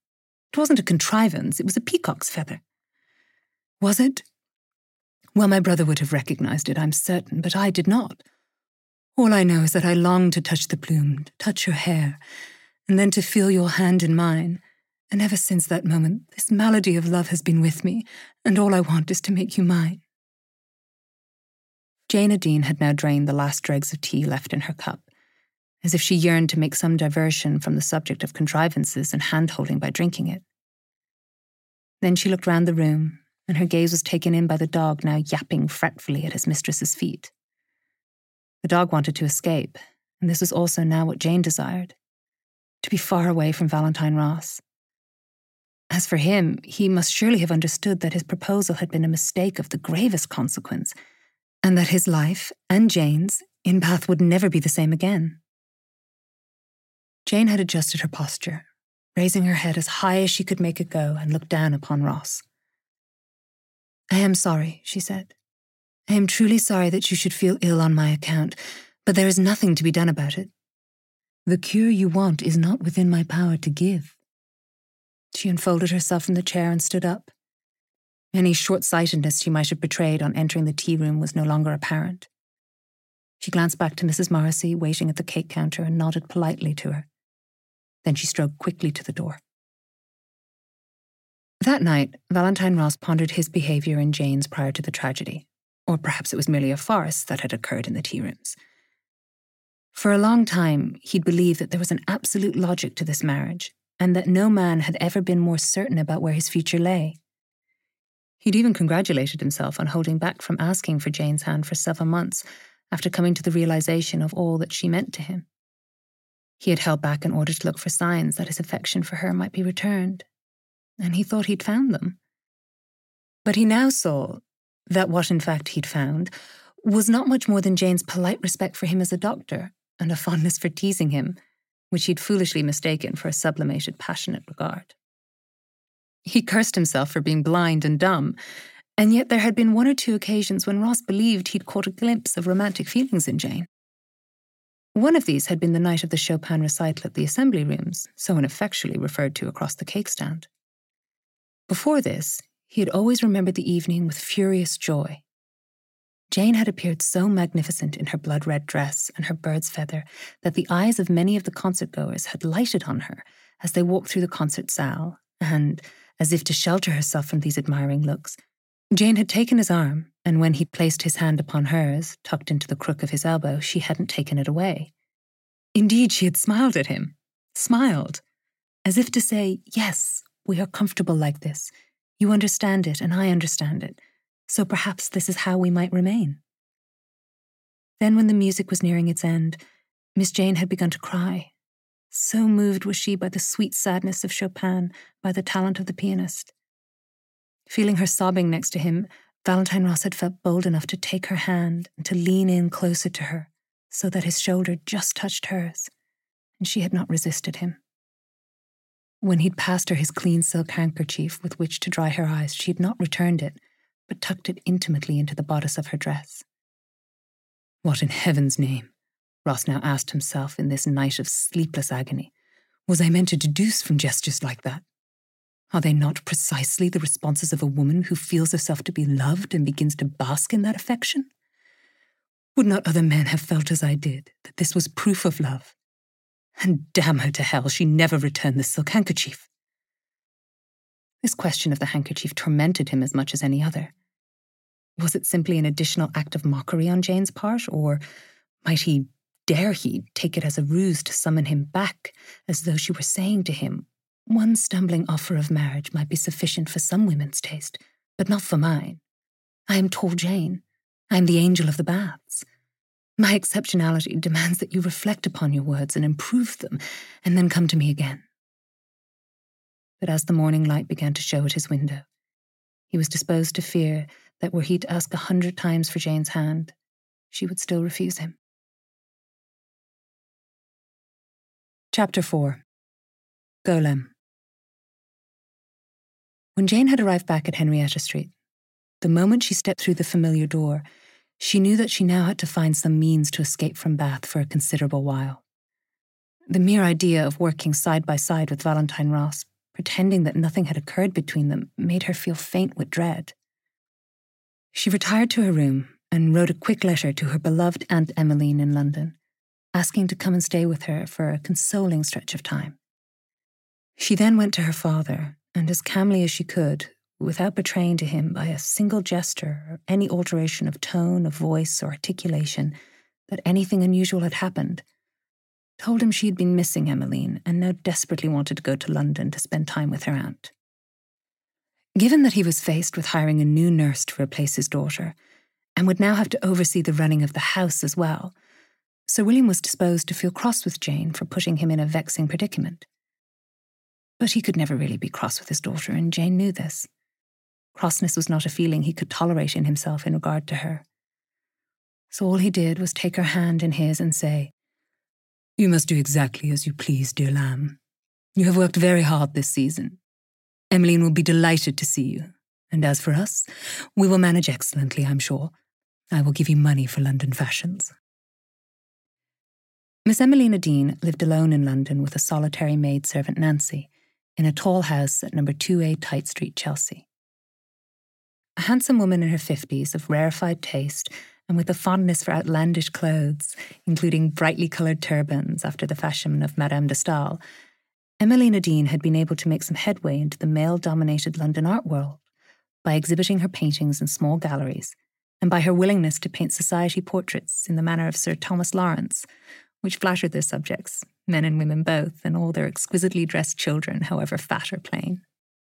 It wasn't a contrivance, it was a peacock's feather. Was it? Well, my brother would have recognized it, I'm certain, but I did not. All I know is that I longed to touch the plume, to touch your hair, and then to feel your hand in mine. And ever since that moment, this malady of love has been with me, and all I want is to make you mine. Jane Adine had now drained the last dregs of tea left in her cup, as if she yearned to make some diversion from the subject of contrivances and hand-holding by drinking it. Then she looked round the room, and her gaze was taken in by the dog now yapping fretfully at his mistress's feet. The dog wanted to escape, and this was also now what Jane desired, to be far away from Valentine Ross. As for him, he must surely have understood that his proposal had been a mistake of the gravest consequence, and that his life, and Jane's, in Bath would never be the same again. Jane had adjusted her posture, raising her head as high as she could make it go, and looked down upon Ross. "I am sorry," she said. "I am truly sorry that you should feel ill on my account, but there is nothing to be done about it. The cure you want is not within my power to give." She unfolded herself from the chair and stood up. Any short-sightedness she might have betrayed on entering the tea-room was no longer apparent. She glanced back to Mrs. Morrissey, waiting at the cake counter, and nodded politely to her. Then she strode quickly to the door. That night, Valentine Ross pondered his behaviour in Jane's prior to the tragedy, or perhaps it was merely a farce that had occurred in the tea-rooms. For a long time, he'd believed that there was an absolute logic to this marriage, and that no man had ever been more certain about where his future lay. He'd even congratulated himself on holding back from asking for Jane's hand for several months after coming to the realization of all that she meant to him. He had held back in order to look for signs that his affection for her might be returned, and he thought he'd found them. But he now saw that what in fact he'd found was not much more than Jane's polite respect for him as a doctor and a fondness for teasing him, which he'd foolishly mistaken for a sublimated passionate regard. He cursed himself for being blind and dumb, and yet there had been one or two occasions when Ross believed he'd caught a glimpse of romantic feelings in Jane. One of these had been the night of the Chopin recital at the Assembly Rooms, so ineffectually referred to across the cake stand. Before this, he had always remembered the evening with furious joy. Jane had appeared so magnificent in her blood-red dress and her bird's feather that the eyes of many of the concert-goers had lighted on her as they walked through the concert salle, and, as if to shelter herself from these admiring looks, Jane had taken his arm, and when he'd placed his hand upon hers, tucked into the crook of his elbow, she hadn't taken it away. Indeed, she had smiled at him, smiled, as if to say, "Yes, we are comfortable like this. You understand it, and I understand it. So perhaps this is how we might remain." Then when the music was nearing its end, Miss Jane had begun to cry. So moved was she by the sweet sadness of Chopin, by the talent of the pianist. Feeling her sobbing next to him, Valentine Ross had felt bold enough to take her hand and to lean in closer to her, so that his shoulder just touched hers, and she had not resisted him. When he'd passed her his clean silk handkerchief with which to dry her eyes, she had not returned it, but tucked it intimately into the bodice of her dress. What in heaven's name, Ross now asked himself in this night of sleepless agony, was I meant to deduce from gestures like that? Are they not precisely the responses of a woman who feels herself to be loved and begins to bask in that affection? Would not other men have felt as I did, that this was proof of love? And damn her to hell, she never returned the silk handkerchief. This question of the handkerchief tormented him as much as any other. Was it simply an additional act of mockery on Jane's part, or dare he take it as a ruse to summon him back, as though she were saying to him, "One stumbling offer of marriage might be sufficient for some women's taste, but not for mine. I am tall Jane. I am the angel of the baths. My exceptionality demands that you reflect upon your words and improve them, and then come to me again." But as the morning light began to show at his window, he was disposed to fear that were he to ask 100 times for Jane's hand, she would still refuse him. Chapter 4. Golem. When Jane had arrived back at Henrietta Street, the moment she stepped through the familiar door, she knew that she now had to find some means to escape from Bath for a considerable while. The mere idea of working side by side with Valentine Ross, pretending that nothing had occurred between them, made her feel faint with dread. She retired to her room and wrote a quick letter to her beloved Aunt Emmeline in London, asking to come and stay with her for a consoling stretch of time. She then went to her father, and as calmly as she could, without betraying to him by a single gesture or any alteration of tone, of voice, or articulation that anything unusual had happened, told him she had been missing Emmeline and now desperately wanted to go to London to spend time with her aunt. Given that he was faced with hiring a new nurse to replace his daughter, and would now have to oversee the running of the house as well, Sir William was disposed to feel cross with Jane for putting him in a vexing predicament. But he could never really be cross with his daughter, and Jane knew this. Crossness was not a feeling he could tolerate in himself in regard to her. So all he did was take her hand in his and say, "You must do exactly as you please, dear lamb. You have worked very hard this season. Emmeline will be delighted to see you, and as for us, we will manage excellently, I'm sure. I will give you money for London fashions." Miss Emmeline Dean lived alone in London with a solitary maid-servant Nancy, in a tall house at No. 2A Tite Street, Chelsea. A handsome woman in her 50s of rarefied taste and with a fondness for outlandish clothes, including brightly coloured turbans after the fashion of Madame de Staël, Emmeline Dean had been able to make some headway into the male-dominated London art world by exhibiting her paintings in small galleries and by her willingness to paint society portraits in the manner of Sir Thomas Lawrence, which flattered their subjects, men and women both, and all their exquisitely dressed children, however fat or plain.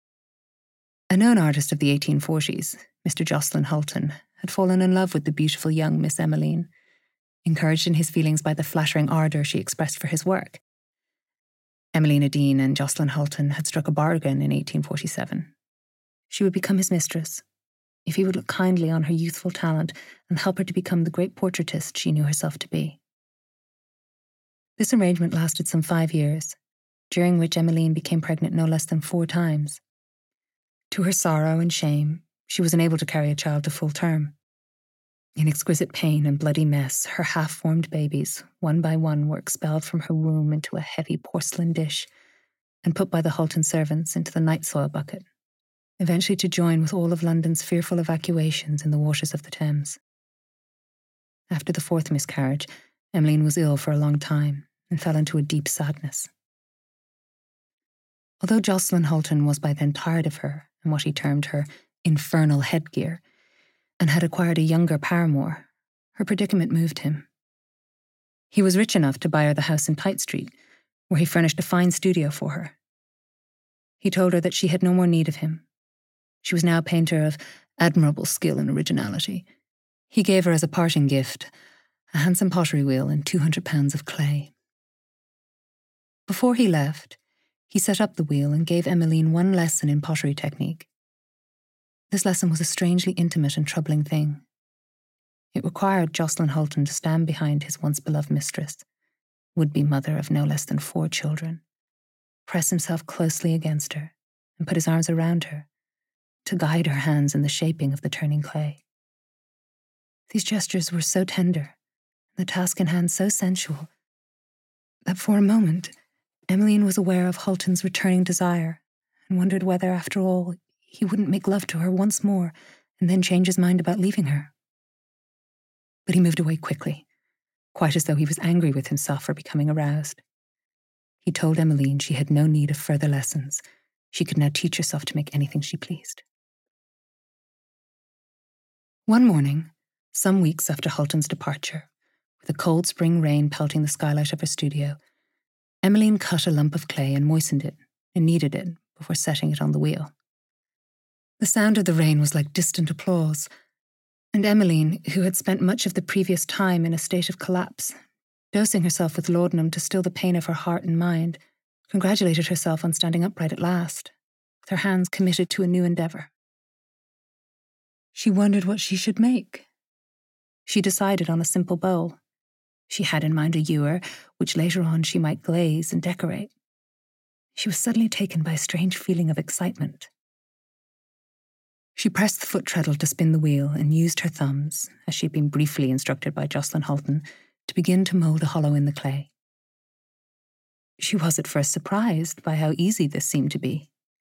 A known artist of the 1840s, Mr. Jocelyn Hulton, had fallen in love with the beautiful young Miss Emmeline, encouraged in his feelings by the flattering ardour she expressed for his work. Emmeline Dean and Jocelyn Hulton had struck a bargain in 1847. She would become his mistress, if he would look kindly on her youthful talent and help her to become the great portraitist she knew herself to be. This arrangement lasted some 5 years, during which Emmeline became pregnant no less than 4 times. To her sorrow and shame, she was unable to carry a child to full term. In exquisite pain and bloody mess, her half-formed babies, one by one, were expelled from her womb into a heavy porcelain dish and put by the Hulton servants into the night soil bucket, eventually to join with all of London's fearful evacuations in the waters of the Thames. After the 4th miscarriage, Emmeline was ill for a long time and fell into a deep sadness. Although Jocelyn Hulton was by then tired of her and what he termed her infernal headgear, and had acquired a younger paramour, her predicament moved him. He was rich enough to buy her the house in Tite Street, where he furnished a fine studio for her. He told her that she had no more need of him. She was now a painter of admirable skill and originality. He gave her as a parting gift a handsome pottery wheel and £200 of clay. Before he left, he set up the wheel and gave Emmeline one lesson in pottery technique. This lesson was a strangely intimate and troubling thing. It required Jocelyn Hulton to stand behind his once-beloved mistress, would-be mother of no less than 4 children, press himself closely against her, and put his arms around her, to guide her hands in the shaping of the turning clay. These gestures were so tender, and the task in hand so sensual, that for a moment Emmeline was aware of Hulton's returning desire and wondered whether, after all, he wouldn't make love to her once more and then change his mind about leaving her. But he moved away quickly, quite as though he was angry with himself for becoming aroused. He told Emmeline she had no need of further lessons. She could now teach herself to make anything she pleased. One morning, some weeks after Hulton's departure, with a cold spring rain pelting the skylight of her studio, Emmeline cut a lump of clay and moistened it and kneaded it before setting it on the wheel. The sound of the rain was like distant applause, and Emmeline, who had spent much of the previous time in a state of collapse, dosing herself with laudanum to still the pain of her heart and mind, congratulated herself on standing upright at last, with her hands committed to a new endeavour. She wondered what she should make. She decided on a simple bowl. She had in mind a ewer, which later on she might glaze and decorate. She was suddenly taken by a strange feeling of excitement. She pressed the foot treadle to spin the wheel and used her thumbs, as she had been briefly instructed by Jocelyn Hulton, to begin to mould a hollow in the clay. She was at first surprised by how easy this seemed to be,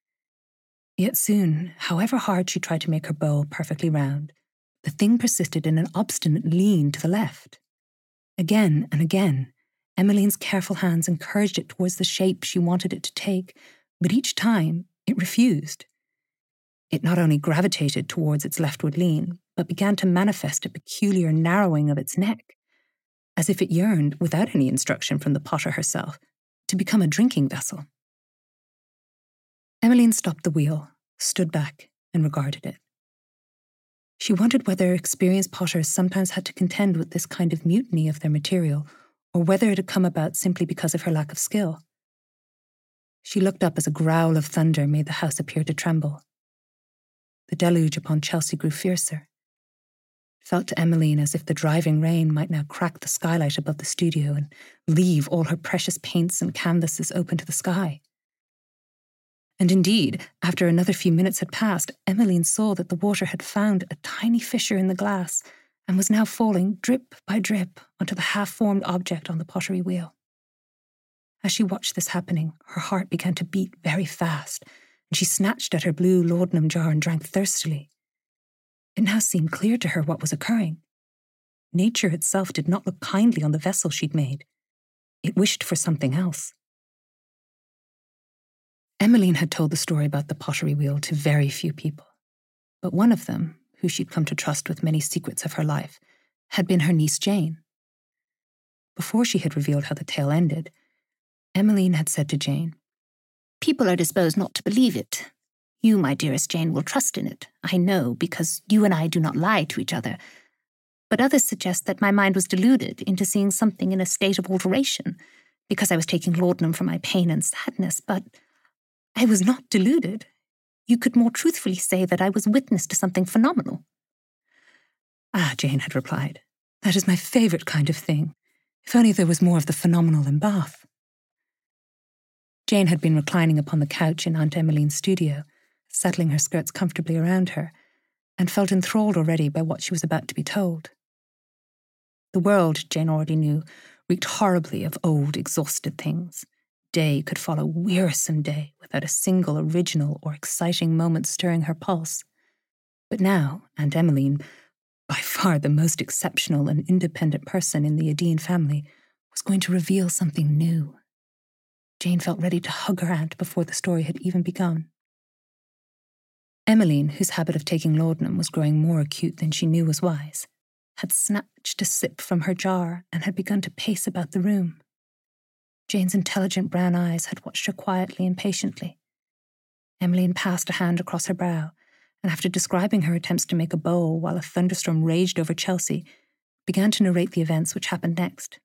Yet soon, however hard she tried to make her bowl perfectly round, the thing persisted in an obstinate lean to the left. Again and again, Emmeline's careful hands encouraged it towards the shape she wanted it to take, but each time it refused. It not only gravitated towards its leftward lean, but began to manifest a peculiar narrowing of its neck, as if it yearned, without any instruction from the potter herself, to become a drinking vessel. Emmeline stopped the wheel, stood back, and regarded it. She wondered whether experienced potters sometimes had to contend with this kind of mutiny of their material, or whether it had come about simply because of her lack of skill. She looked up as a growl of thunder made the house appear to tremble. The deluge upon Chelsea grew fiercer. It felt to Emmeline as if the driving rain might now crack the skylight above the studio and leave all her precious paints and canvases open to the sky. And indeed, after another few minutes had passed, Emmeline saw that the water had found a tiny fissure in the glass and was now falling drip by drip onto the half-formed object on the pottery wheel. As she watched this happening, her heart began to beat very fast, and she snatched at her blue laudanum jar and drank thirstily. It now seemed clear to her what was occurring. Nature itself did not look kindly on the vessel she'd made. It wished for something else. Emmeline had told the story about the pottery wheel to very few people, but one of them, who she'd come to trust with many secrets of her life, had been her niece Jane. Before she had revealed how the tale ended, Emmeline had said to Jane, "People are disposed not to believe it. You, my dearest Jane, will trust in it, I know, because you and I do not lie to each other. But others suggest that my mind was deluded into seeing something in a state of alteration, because I was taking laudanum for my pain and sadness, but I was not deluded. You could more truthfully say that I was witness to something phenomenal." "Ah," Jane had replied, "that is my favourite kind of thing. If only there was more of the phenomenal in Bath." Jane had been reclining upon the couch in Aunt Emmeline's studio, settling her skirts comfortably around her, and felt enthralled already by what she was about to be told. The world, Jane already knew, reeked horribly of old, exhausted things. Day could follow wearisome day without a single original or exciting moment stirring her pulse. But now, Aunt Emmeline, by far the most exceptional and independent person in the Adine family, was going to reveal something new. Jane felt ready to hug her aunt before the story had even begun. Emmeline, whose habit of taking laudanum was growing more acute than she knew was wise, had snatched a sip from her jar and had begun to pace about the room. Jane's intelligent brown eyes had watched her quietly and patiently. Emmeline passed a hand across her brow, and after describing her attempts to make a bowl while a thunderstorm raged over Chelsea, began to narrate the events which happened next.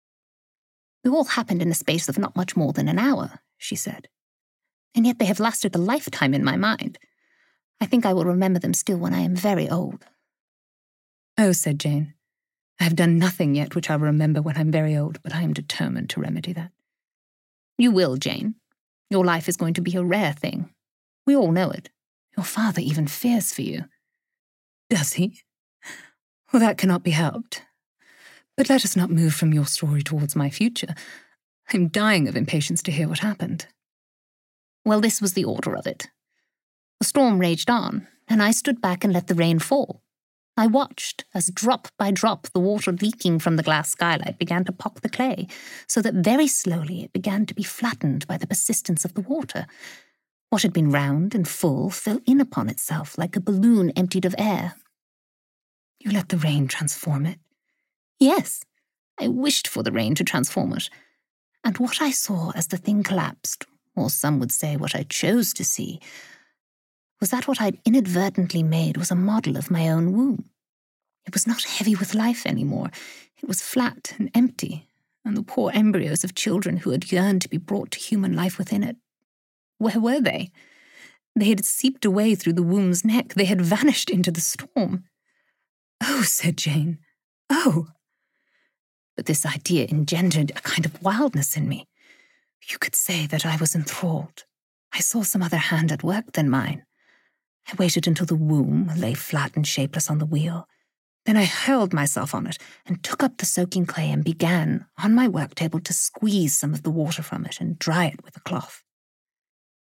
"They all happened in the space of not much more than an hour," she said. "And yet they have lasted a lifetime in my mind. I think I will remember them still when I am very old." "Oh," said Jane, "I have done nothing yet which I will remember when I'm very old, but I am determined to remedy that." "You will, Jane. Your life is going to be a rare thing. We all know it. Your father even fears for you." "Does he? Well, that cannot be helped. But let us not move from your story towards my future. I'm dying of impatience to hear what happened." "Well, this was the order of it. The storm raged on, and I stood back and let the rain fall. I watched as drop by drop the water leaking from the glass skylight began to pock the clay, so that very slowly it began to be flattened by the persistence of the water. What had been round and full fell in upon itself like a balloon emptied of air." "You let the rain transform it?" "Yes, I wished for the rain to transform it. And what I saw as the thing collapsed, or some would say what I chose to see, was that what I'd inadvertently made was a model of my own womb. It was not heavy with life anymore. It was flat and empty, and the poor embryos of children who had yearned to be brought to human life within it, where were they? They had seeped away through the womb's neck. They had vanished into the storm." "Oh," said Jane, "oh." But this idea engendered a kind of wildness in me. You could say that I was enthralled. I saw some other hand at work than mine. I waited until the womb lay flat and shapeless on the wheel. Then I hurled myself on it and took up the soaking clay and began, on my work table, to squeeze some of the water from it and dry it with a cloth.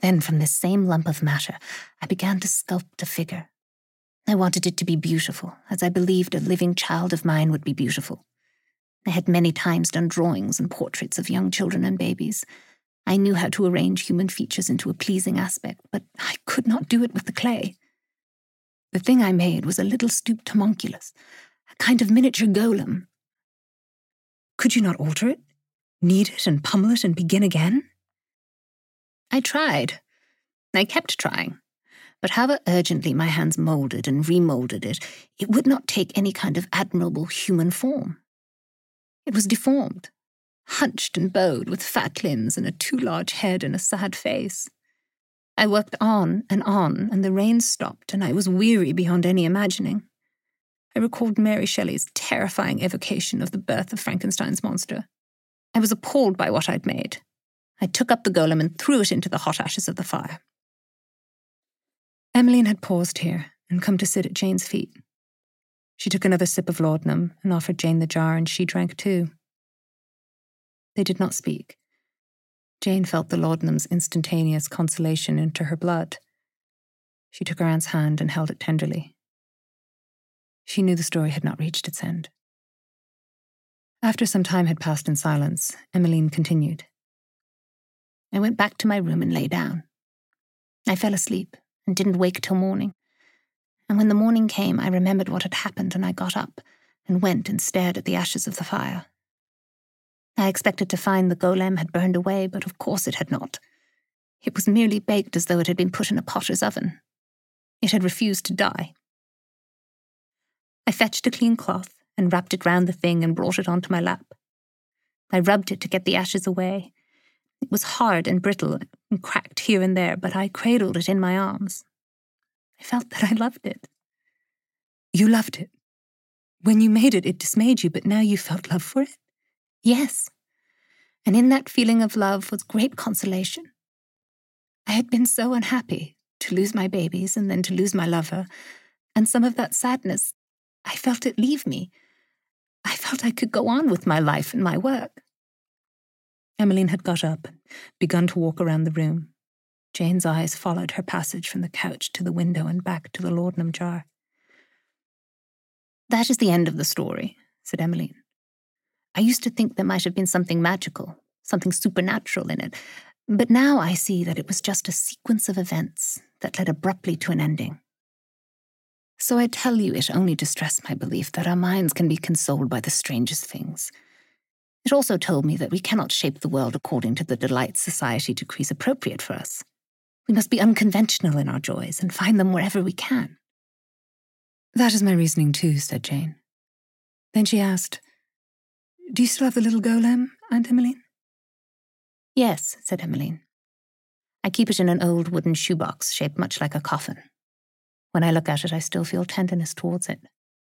Then from this same lump of matter, I began to sculpt a figure. I wanted it to be beautiful, as I believed a living child of mine would be beautiful. I had many times done drawings and portraits of young children and babies. I knew how to arrange human features into a pleasing aspect, but I could not do it with the clay. The thing I made was a little stooped homunculus, a kind of miniature golem. Could you not alter it? Knead it and pummel it and begin again? I tried. I kept trying. But however urgently my hands moulded and remoulded it, it would not take any kind of admirable human form. It was deformed, hunched and bowed with fat limbs and a too large head and a sad face. I worked on, and the rain stopped, and I was weary beyond any imagining. I recalled Mary Shelley's terrifying evocation of the birth of Frankenstein's monster. I was appalled by what I'd made. I took up the golem and threw it into the hot ashes of the fire. Emmeline had paused here and come to sit at Jane's feet. She took another sip of laudanum and offered Jane the jar, and she drank too. They did not speak. Jane felt the laudanum's instantaneous consolation into her blood. She took her aunt's hand and held it tenderly. She knew the story had not reached its end. After some time had passed in silence, Emmeline continued. I went back to my room and lay down. I fell asleep and didn't wake till morning. And when the morning came, I remembered what had happened, and I got up and went and stared at the ashes of the fire. I expected to find the golem had burned away, but of course it had not. It was merely baked as though it had been put in a potter's oven. It had refused to die. I fetched a clean cloth and wrapped it round the thing and brought it onto my lap. I rubbed it to get the ashes away. It was hard and brittle and cracked here and there, but I cradled it in my arms. I felt that I loved it. You loved it? When you made it, it dismayed you, but now you felt love for it? Yes. And in that feeling of love was great consolation. I had been so unhappy to lose my babies and then to lose my lover, and some of that sadness, I felt it leave me. I felt I could go on with my life and my work. Emmeline had got up and begun to walk around the room. Jane's eyes followed her passage from the couch to the window and back to the laudanum jar. That is the end of the story, said Emmeline. I used to think there might have been something magical, something supernatural in it, but now I see that it was just a sequence of events that led abruptly to an ending. So I tell you it only to stress my belief that our minds can be consoled by the strangest things. It also told me that we cannot shape the world according to the delights society decrees appropriate for us. We must be unconventional in our joys and find them wherever we can. That is my reasoning too, said Jane. Then she asked, Do you still have the little golem, Aunt Emmeline? Yes, said Emmeline. I keep it in an old wooden shoebox shaped much like a coffin. When I look at it, I still feel tenderness towards it.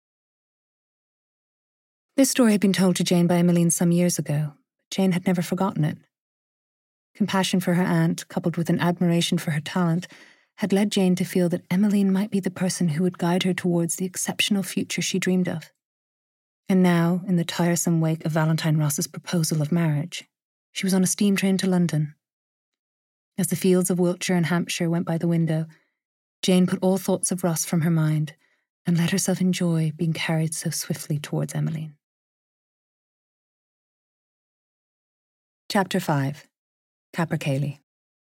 This story had been told to Jane by Emmeline some years ago, but Jane had never forgotten it. Compassion for her aunt, coupled with an admiration for her talent, had led Jane to feel that Emmeline might be the person who would guide her towards the exceptional future she dreamed of. And now, in the tiresome wake of Valentine Ross's proposal of marriage, she was on a steam train to London. As the fields of Wiltshire and Hampshire went by the window, Jane put all thoughts of Ross from her mind and let herself enjoy being carried so swiftly towards Emmeline. Chapter 5. Capercaillie.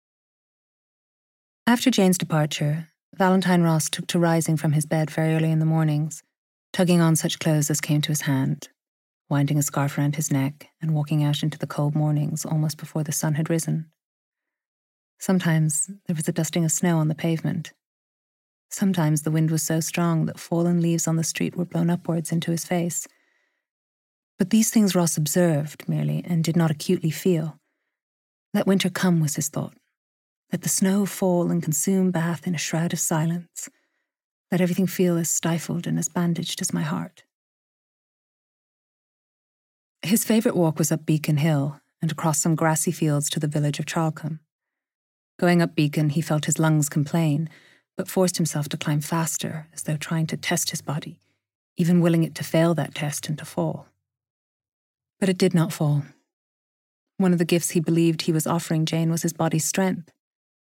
After Jane's departure, Valentine Ross took to rising from his bed very early in the mornings, tugging on such clothes as came to his hand, winding a scarf around his neck and walking out into the cold mornings almost before the sun had risen. Sometimes there was a dusting of snow on the pavement. Sometimes the wind was so strong that fallen leaves on the street were blown upwards into his face. But these things Ross observed merely and did not acutely feel. Let winter come was his thought. Let the snow fall and consume Bath in a shroud of silence. Let everything feel as stifled and as bandaged as my heart. His favourite walk was up Beacon Hill and across some grassy fields to the village of Charlcombe. Going up Beacon, he felt his lungs complain, but forced himself to climb faster, as though trying to test his body, even willing it to fail that test and to fall. But it did not fall. One of the gifts he believed he was offering Jane was his body's strength.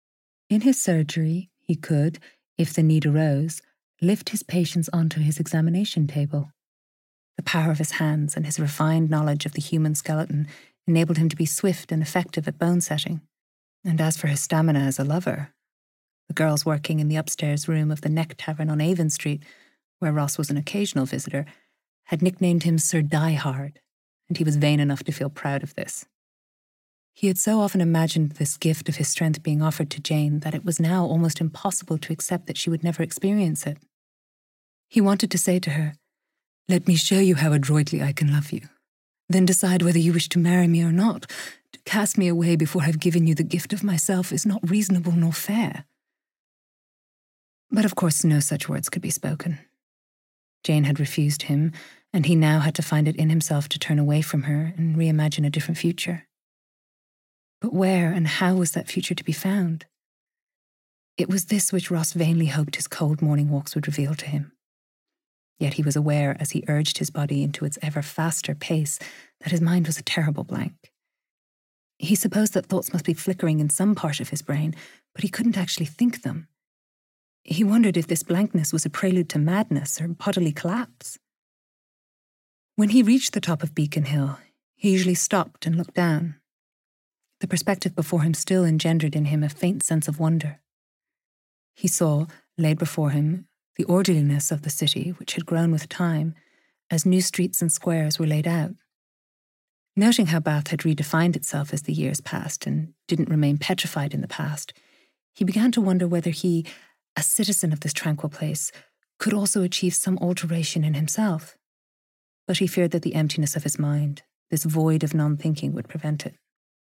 In his surgery, he could, if the need arose, lift his patients onto his examination table. The power of his hands and his refined knowledge of the human skeleton enabled him to be swift and effective at bone setting. And as for his stamina as a lover, the girls working in the upstairs room of the Neck Tavern on Avon Street, where Ross was an occasional visitor, had nicknamed him Sir Die Hard, and he was vain enough to feel proud of this. He had so often imagined this gift of his strength being offered to Jane that it was now almost impossible to accept that she would never experience it. He wanted to say to her, "Let me show you how adroitly I can love you. Then decide whether you wish to marry me or not. To cast me away before I've given you the gift of myself is not reasonable nor fair." But of course no such words could be spoken. Jane had refused him, and he now had to find it in himself to turn away from her and reimagine a different future. But where and how was that future to be found? It was this which Ross vainly hoped his cold morning walks would reveal to him. Yet he was aware, as he urged his body into its ever faster pace, that his mind was a terrible blank. He supposed that thoughts must be flickering in some part of his brain, but he couldn't actually think them. He wondered if this blankness was a prelude to madness or bodily collapse. When he reached the top of Beacon Hill, he usually stopped and looked down. The perspective before him still engendered in him a faint sense of wonder. He saw, laid before him, the orderliness of the city, which had grown with time, as new streets and squares were laid out. Noting how Bath had redefined itself as the years passed and didn't remain petrified in the past, he began to wonder whether he, a citizen of this tranquil place, could also achieve some alteration in himself. But he feared that the emptiness of his mind, this void of non-thinking, would prevent it.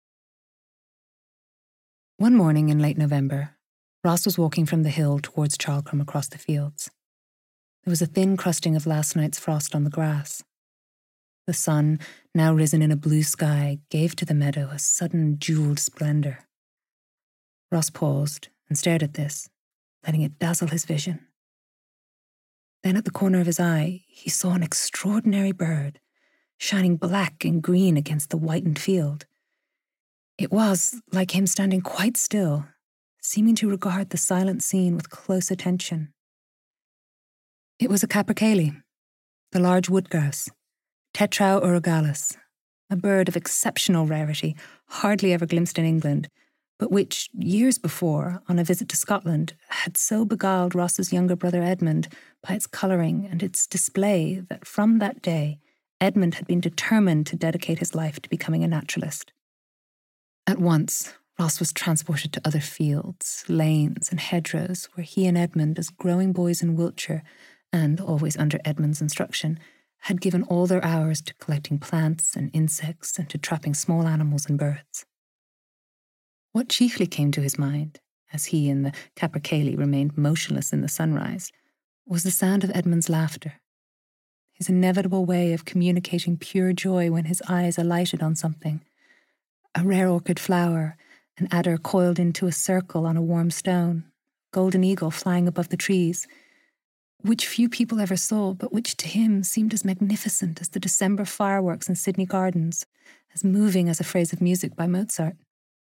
One morning in late November, Ross was walking from the hill towards Charlecombe across the fields. There was a thin crusting of last night's frost on the grass. The sun, now risen in a blue sky, gave to the meadow a sudden jewelled splendour. Ross paused and stared at this, letting it dazzle his vision. Then at the corner of his eye, he saw an extraordinary bird, shining black and green against the whitened field. It was, like him, standing quite still, seeming to regard the silent scene with close attention. It was a capercaillie, the large wood grouse, Tetrao urogalus, a bird of exceptional rarity, hardly ever glimpsed in England, but which, years before, on a visit to Scotland, had so beguiled Ross's younger brother Edmund by its colouring and its display that from that day Edmund had been determined to dedicate his life to becoming a naturalist. At once, Ross was transported to other fields, lanes, and hedgerows where he and Edmund, as growing boys in Wiltshire, and always under Edmund's instruction, had given all their hours to collecting plants and insects and to trapping small animals and birds. What chiefly came to his mind, as he and the capercaillie remained motionless in the sunrise, was the sound of Edmund's laughter, his inevitable way of communicating pure joy when his eyes alighted on something, a rare orchid flower, an adder coiled into a circle on a warm stone, golden eagle flying above the trees, which few people ever saw, but which to him seemed as magnificent as the December fireworks in Sydney Gardens, as moving as a phrase of music by Mozart.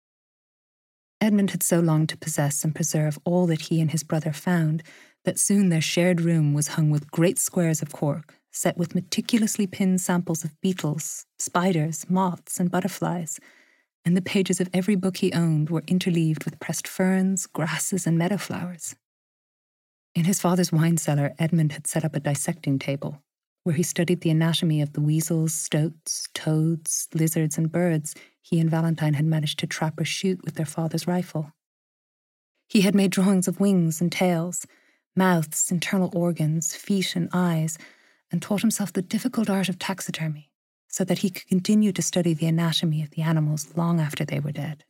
Edmund had so longed to possess and preserve all that he and his brother found that soon their shared room was hung with great squares of cork, set with meticulously pinned samples of beetles, spiders, moths, and butterflies, and the pages of every book he owned were interleaved with pressed ferns, grasses, and meadow flowers. In his father's wine cellar, Edmund had set up a dissecting table, where he studied the anatomy of the weasels, stoats, toads, lizards, and birds he and Valentine had managed to trap or shoot with their father's rifle. He had made drawings of wings and tails, mouths, internal organs, feet, and eyes, and taught himself the difficult art of taxidermy, so that he could continue to study the anatomy of the animals long after they were dead.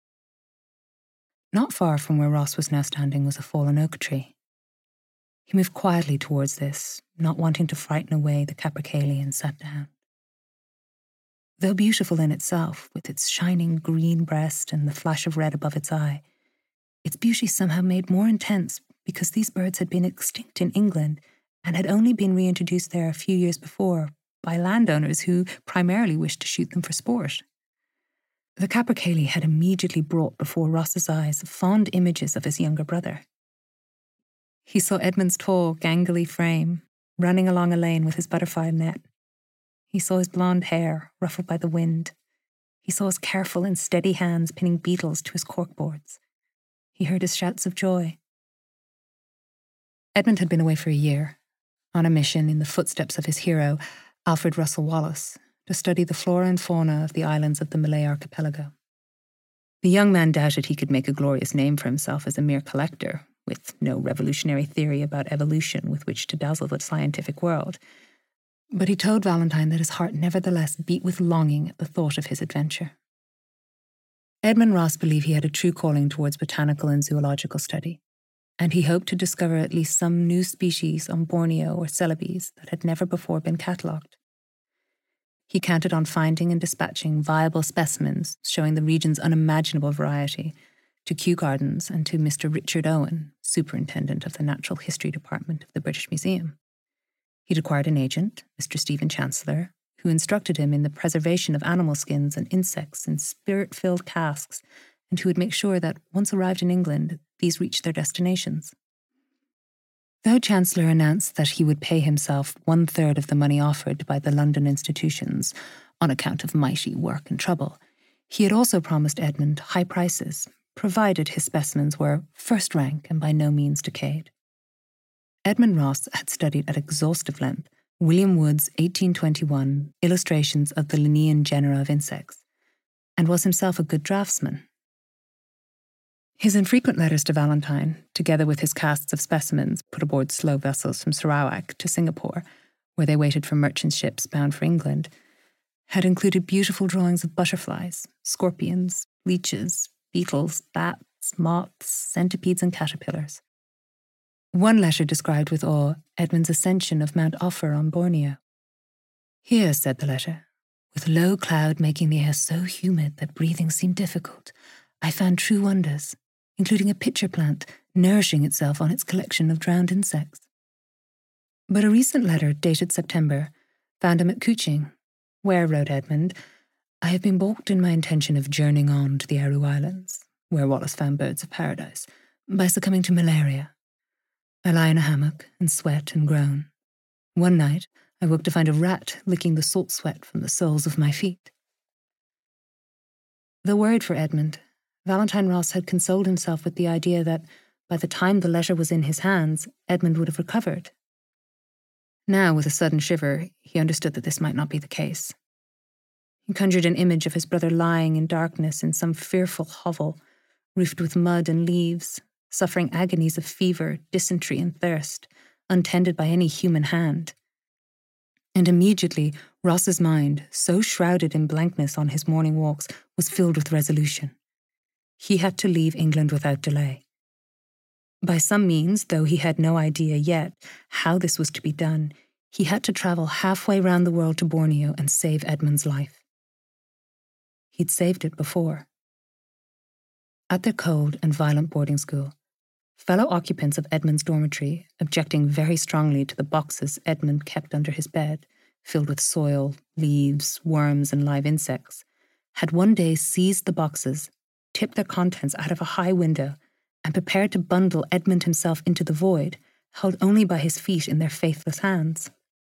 Not far from where Ross was now standing was a fallen oak tree. He moved quietly towards this, not wanting to frighten away the capercaillie, and sat down. Though beautiful in itself, with its shining green breast and the flash of red above its eye, its beauty somehow made more intense because these birds had been extinct in England and had only been reintroduced there a few years before by landowners who primarily wished to shoot them for sport. The capercaillie had immediately brought before Ross's eyes fond images of his younger brother. He saw Edmund's tall, gangly frame, running along a lane with his butterfly net. He saw his blonde hair ruffled by the wind. He saw his careful and steady hands pinning beetles to his corkboards. He heard his shouts of joy. Edmund had been away for a year, on a mission in the footsteps of his hero, Alfred Russel Wallace, to study the flora and fauna of the islands of the Malay archipelago. The young man doubted he could make a glorious name for himself as a mere collector, with no revolutionary theory about evolution with which to dazzle the scientific world. But he told Valentine that his heart nevertheless beat with longing at the thought of his adventure. Edmund Ross believed he had a true calling towards botanical and zoological study, and he hoped to discover at least some new species on Borneo or Celebes that had never before been catalogued. He counted on finding and dispatching viable specimens showing the region's unimaginable variety to Kew Gardens and to Mr. Richard Owen, superintendent of the Natural History Department of the British Museum. He'd acquired an agent, Mr. Stephen Chancellor, who instructed him in the preservation of animal skins and insects in spirit-filled casks, and who would make sure that, once arrived in England, these reached their destinations. Though Chancellor announced that he would pay himself 1/3 of the money offered by the London institutions on account of mighty work and trouble, he had also promised Edmund high prices, provided his specimens were first rank and by no means decayed. Edmund Ross had studied at exhaustive length William Wood's 1821 illustrations of the Linnaean genera of insects, and was himself a good draftsman. His infrequent letters to Valentine, together with his casts of specimens put aboard slow vessels from Sarawak to Singapore, where they waited for merchant ships bound for England, had included beautiful drawings of butterflies, scorpions, leeches, beetles, bats, moths, centipedes, and caterpillars. One letter described with awe Edmund's ascension of Mount Offer on Borneo. "Here," said the letter, "with low cloud making the air so humid that breathing seemed difficult, I found true wonders, including a pitcher plant nourishing itself on its collection of drowned insects." But a recent letter, dated September, found him at Kuching, where, wrote Edmund, "I have been balked in my intention of journeying on to the Aru Islands, where Wallace found birds of paradise, by succumbing to malaria. I lie in a hammock and sweat and groan. One night, I woke to find a rat licking the salt sweat from the soles of my feet." Though worried for Edmund, Valentine Ross had consoled himself with the idea that, by the time the letter was in his hands, Edmund would have recovered. Now, with a sudden shiver, he understood that this might not be the case. He conjured an image of his brother lying in darkness in some fearful hovel, roofed with mud and leaves, suffering agonies of fever, dysentery, and thirst, untended by any human hand. And immediately, Ross's mind, so shrouded in blankness on his morning walks, was filled with resolution. He had to leave England without delay. By some means, though he had no idea yet how this was to be done, he had to travel halfway round the world to Borneo and save Edmund's life. He'd saved it before. At their cold and violent boarding school, fellow occupants of Edmund's dormitory, objecting very strongly to the boxes Edmund kept under his bed, filled with soil, leaves, worms, and live insects, had one day seized the boxes, tipped their contents out of a high window, and prepared to bundle Edmund himself into the void, held only by his feet in their faithless hands.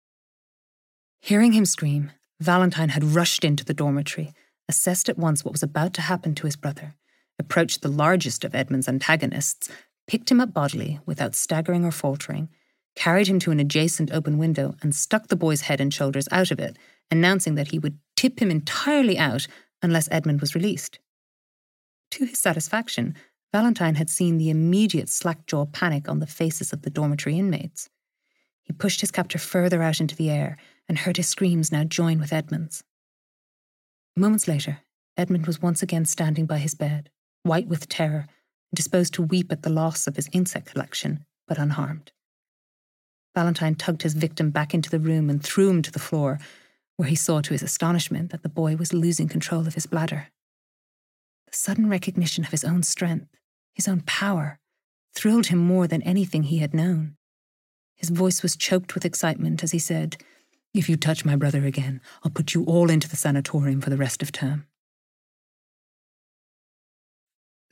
Hearing him scream, Valentine had rushed into the dormitory, assessed at once what was about to happen to his brother, approached the largest of Edmund's antagonists, picked him up bodily, without staggering or faltering, carried him to an adjacent open window, and stuck the boy's head and shoulders out of it, announcing that he would tip him entirely out unless Edmund was released. To his satisfaction, Valentine had seen the immediate slack-jawed panic on the faces of the dormitory inmates. He pushed his captor further out into the air and heard his screams now join with Edmund's. Moments later, Edmund was once again standing by his bed, white with terror, disposed to weep at the loss of his insect collection, but unharmed. Valentine tugged his victim back into the room and threw him to the floor, where he saw to his astonishment that the boy was losing control of his bladder. The sudden recognition of his own strength, his own power, thrilled him more than anything he had known. His voice was choked with excitement as he said, "If you touch my brother again, I'll put you all into the sanatorium for the rest of term."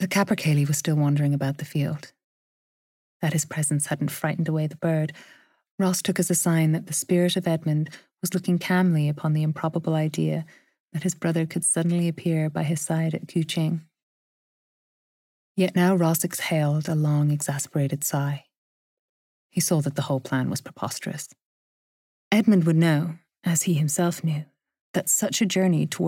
The capercaillie was still wandering about the field. That his presence hadn't frightened away the bird, Ross took as a sign that the spirit of Edmund was looking calmly upon the improbable idea that his brother could suddenly appear by his side at Kuching. Yet now Ross exhaled a long, exasperated sigh. He saw that the whole plan was preposterous. Edmund would know, as he himself knew, that such a journey towards